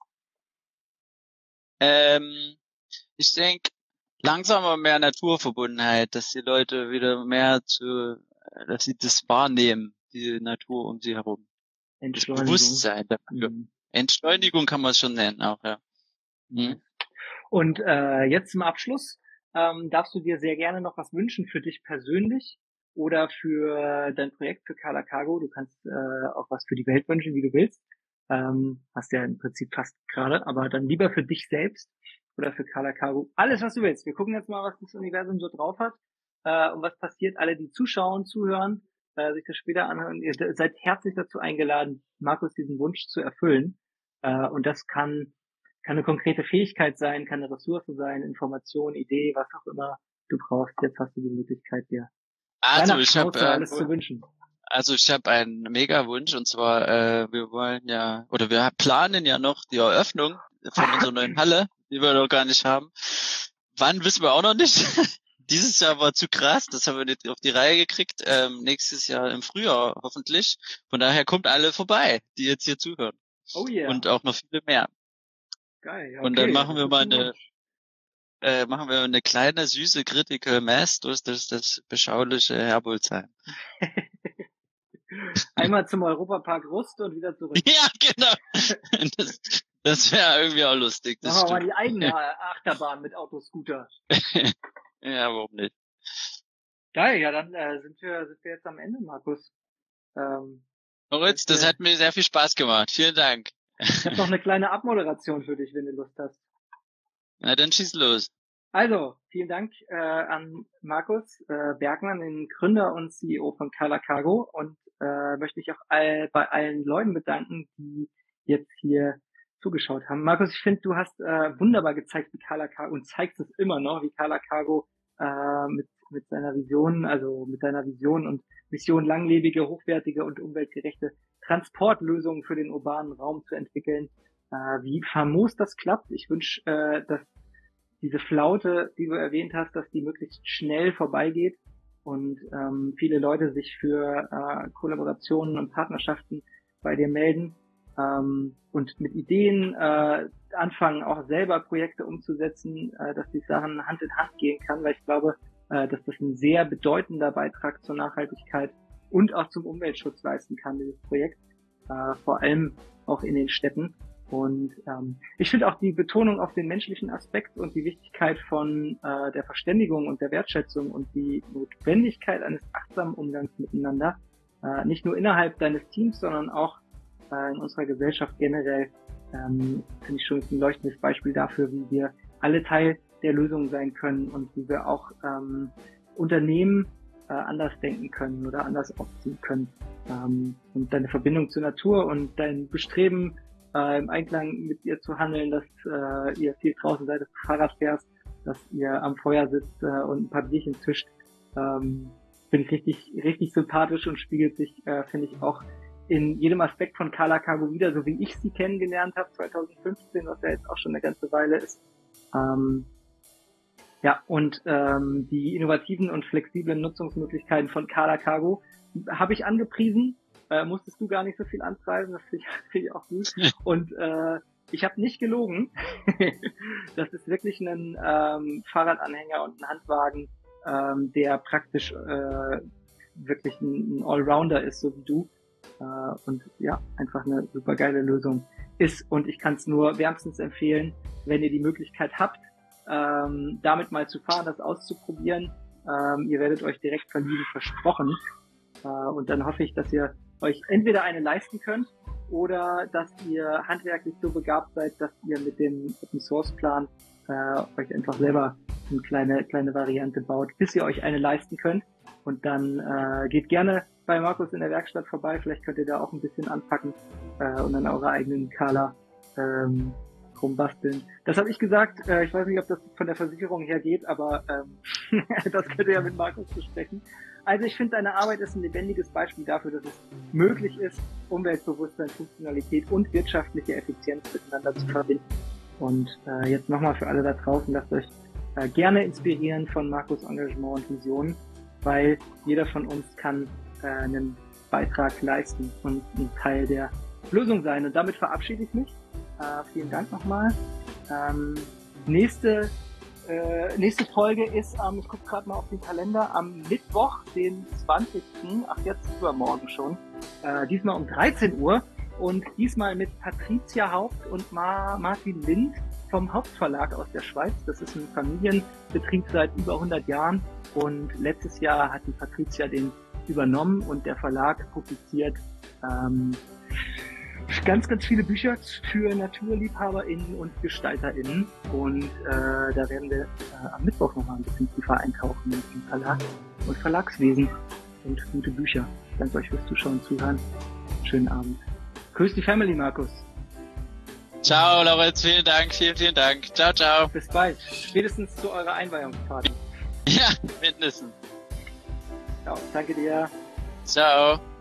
Ähm, ich denke, langsam aber mehr Naturverbundenheit, dass die Leute wieder mehr zu, dass sie das wahrnehmen, die Natur um sie herum. Das Entschleunigung. Bewusstsein dafür. Mhm. Entschleunigung kann man es schon nennen, auch, ja. Mhm. Und äh, jetzt zum Abschluss ähm, darfst du dir sehr gerne noch was wünschen für dich persönlich oder für dein Projekt für Carla Cargo. Du kannst äh, auch was für die Welt wünschen, wie du willst. Ähm, hast ja im Prinzip fast gerade, aber dann lieber für dich selbst oder für Carla Cargo. Alles, was du willst. Wir gucken jetzt mal, was das Universum so drauf hat äh, und was passiert. Alle, die zuschauen, zuhören, äh, sich das später anhören, ihr seid herzlich dazu eingeladen, Markus diesen Wunsch zu erfüllen. Äh, und das kann kann eine konkrete Fähigkeit sein, kann eine Ressource sein, Information, Idee, was auch immer du brauchst. Jetzt hast du die Möglichkeit, dir Also ich habe äh, alles zu wünschen. Also ich habe einen Mega-Wunsch, und zwar, äh, wir wollen ja, oder wir planen ja noch die Eröffnung von unserer neuen Halle, die wir noch gar nicht haben. Wann, wissen wir auch noch nicht. Dieses Jahr war zu krass, das haben wir nicht auf die Reihe gekriegt. Ähm, nächstes Jahr im Frühjahr hoffentlich. Von daher kommt alle vorbei, die jetzt hier zuhören. Oh yeah. Und auch noch viele mehr. Geil, okay. Und dann machen wir mal eine, äh, machen wir eine kleine, süße Critical Mass durch das, das beschauliche Herbolzheim. Einmal zum Europapark Rust und wieder zurück. Ja, genau. Das, das wäre irgendwie auch lustig. Das machen wir mal die eigene Achterbahn mit Autoscooter. Ja, warum nicht? Geil, ja, dann äh, sind wir sind wir jetzt am Ende, Markus. Ähm, Moritz, das hat mir sehr viel Spaß gemacht. Vielen Dank. Ich habe noch eine kleine Abmoderation für dich, wenn du Lust hast. Na, dann schieß los. Also, vielen Dank äh, an Markus äh, Bergmann, den Gründer und C E O von Carla Cargo, und äh, möchte mich auch all, bei allen Leuten bedanken, die jetzt hier zugeschaut haben. Markus, ich finde, du hast äh, wunderbar gezeigt, wie Carla Cargo, und zeigst es immer noch, wie Carla Cargo äh, mit mit seiner Vision, also mit seiner Vision und Mission, langlebige, hochwertige und umweltgerechte Transportlösungen für den urbanen Raum zu entwickeln. Äh, wie famos das klappt. Ich wünsche, äh, dass diese Flaute, die du erwähnt hast, dass die möglichst schnell vorbeigeht und ähm, viele Leute sich für äh, Kollaborationen und Partnerschaften bei dir melden ähm, und mit Ideen äh, anfangen, auch selber Projekte umzusetzen, äh, dass die Sachen Hand in Hand gehen kann, weil ich glaube, äh, dass das ein sehr bedeutender Beitrag zur Nachhaltigkeit und auch zum Umweltschutz leisten kann, dieses Projekt, äh, vor allem auch in den Städten. Und ähm, ich finde auch die Betonung auf den menschlichen Aspekt und die Wichtigkeit von äh, der Verständigung und der Wertschätzung und die Notwendigkeit eines achtsamen Umgangs miteinander, äh, nicht nur innerhalb deines Teams, sondern auch äh, in unserer Gesellschaft generell, ähm, finde ich schon ein leuchtendes Beispiel dafür, wie wir alle Teil der Lösung sein können und wie wir auch ähm, Unternehmen äh, anders denken können oder anders aufziehen können. Ähm, und deine Verbindung zur Natur und dein Bestreben, äh, im Einklang mit ihr zu handeln, dass äh, ihr viel draußen seid, dass du Fahrrad fährst, dass ihr am Feuer sitzt äh, und ein paar Bierchen zischt, ähm, finde ich richtig, richtig sympathisch und spiegelt sich, äh, finde ich, auch in jedem Aspekt von Carla Cargo wieder, so wie ich sie kennengelernt habe zwanzig fünfzehn, was ja jetzt auch schon eine ganze Weile ist. Ähm, ja, und ähm, die innovativen und flexiblen Nutzungsmöglichkeiten von Carla Cargo habe ich angepriesen. Äh, musstest du gar nicht so viel antreiben, das finde ich, find ich auch gut. Und äh, ich habe nicht gelogen. Das ist wirklich ein ähm, Fahrradanhänger und ein Handwagen, ähm, der praktisch äh, wirklich ein, ein Allrounder ist, so wie du. Äh, und ja, einfach eine super geile Lösung ist. Und ich kann es nur wärmstens empfehlen, wenn ihr die Möglichkeit habt, ähm, damit mal zu fahren, das auszuprobieren. Ähm, ihr werdet euch direkt verlieben, versprochen. Äh, und dann hoffe ich, dass ihr euch entweder eine leisten könnt oder dass ihr handwerklich so begabt seid, dass ihr mit dem Open Source Plan äh, euch einfach selber eine kleine kleine Variante baut, bis ihr euch eine leisten könnt. Und dann äh, geht gerne bei Markus in der Werkstatt vorbei. Vielleicht könnt ihr da auch ein bisschen anpacken äh, und an eurer eigenen Carla ähm, rumbasteln. Das habe ich gesagt. Äh, ich weiß nicht, ob das von der Versicherung her geht, aber ähm, das könnt ihr ja mit Markus besprechen. Also ich finde, deine Arbeit ist ein lebendiges Beispiel dafür, dass es möglich ist, Umweltbewusstsein, Funktionalität und wirtschaftliche Effizienz miteinander zu verbinden. Und äh, jetzt nochmal für alle da draußen, lasst euch äh, gerne inspirieren von Markus' Engagement und Visionen, weil jeder von uns kann äh, einen Beitrag leisten und ein Teil der Lösung sein. Und damit verabschiede ich mich. Äh, vielen Dank nochmal. Ähm, nächste Äh, nächste Folge ist am, ähm, ich gucke gerade mal auf den Kalender, am Mittwoch, den zwanzigsten Ach, jetzt übermorgen schon. Äh, diesmal um dreizehn Uhr und diesmal mit Patricia Haupt und Ma Martin Lind vom Hauptverlag aus der Schweiz. Das ist ein Familienbetrieb seit über hundert Jahren und letztes Jahr hat die Patricia den übernommen und der Verlag publiziert ähm, ganz, ganz viele Bücher für NaturliebhaberInnen und GestalterInnen und äh, da werden wir äh, am Mittwoch nochmal ein bisschen tiefer eintauchen im Verlag und Verlagswesen und gute Bücher. Danke euch fürs Zuschauen und Zuhören. Schönen Abend. Grüß die Family, Markus. Ciao, Lorenz, vielen Dank, vielen, vielen Dank. Ciao, ciao. Bis bald. Spätestens zu eurer Einweihungsparty. Ja, mindestens. Ciao, danke dir. Ciao.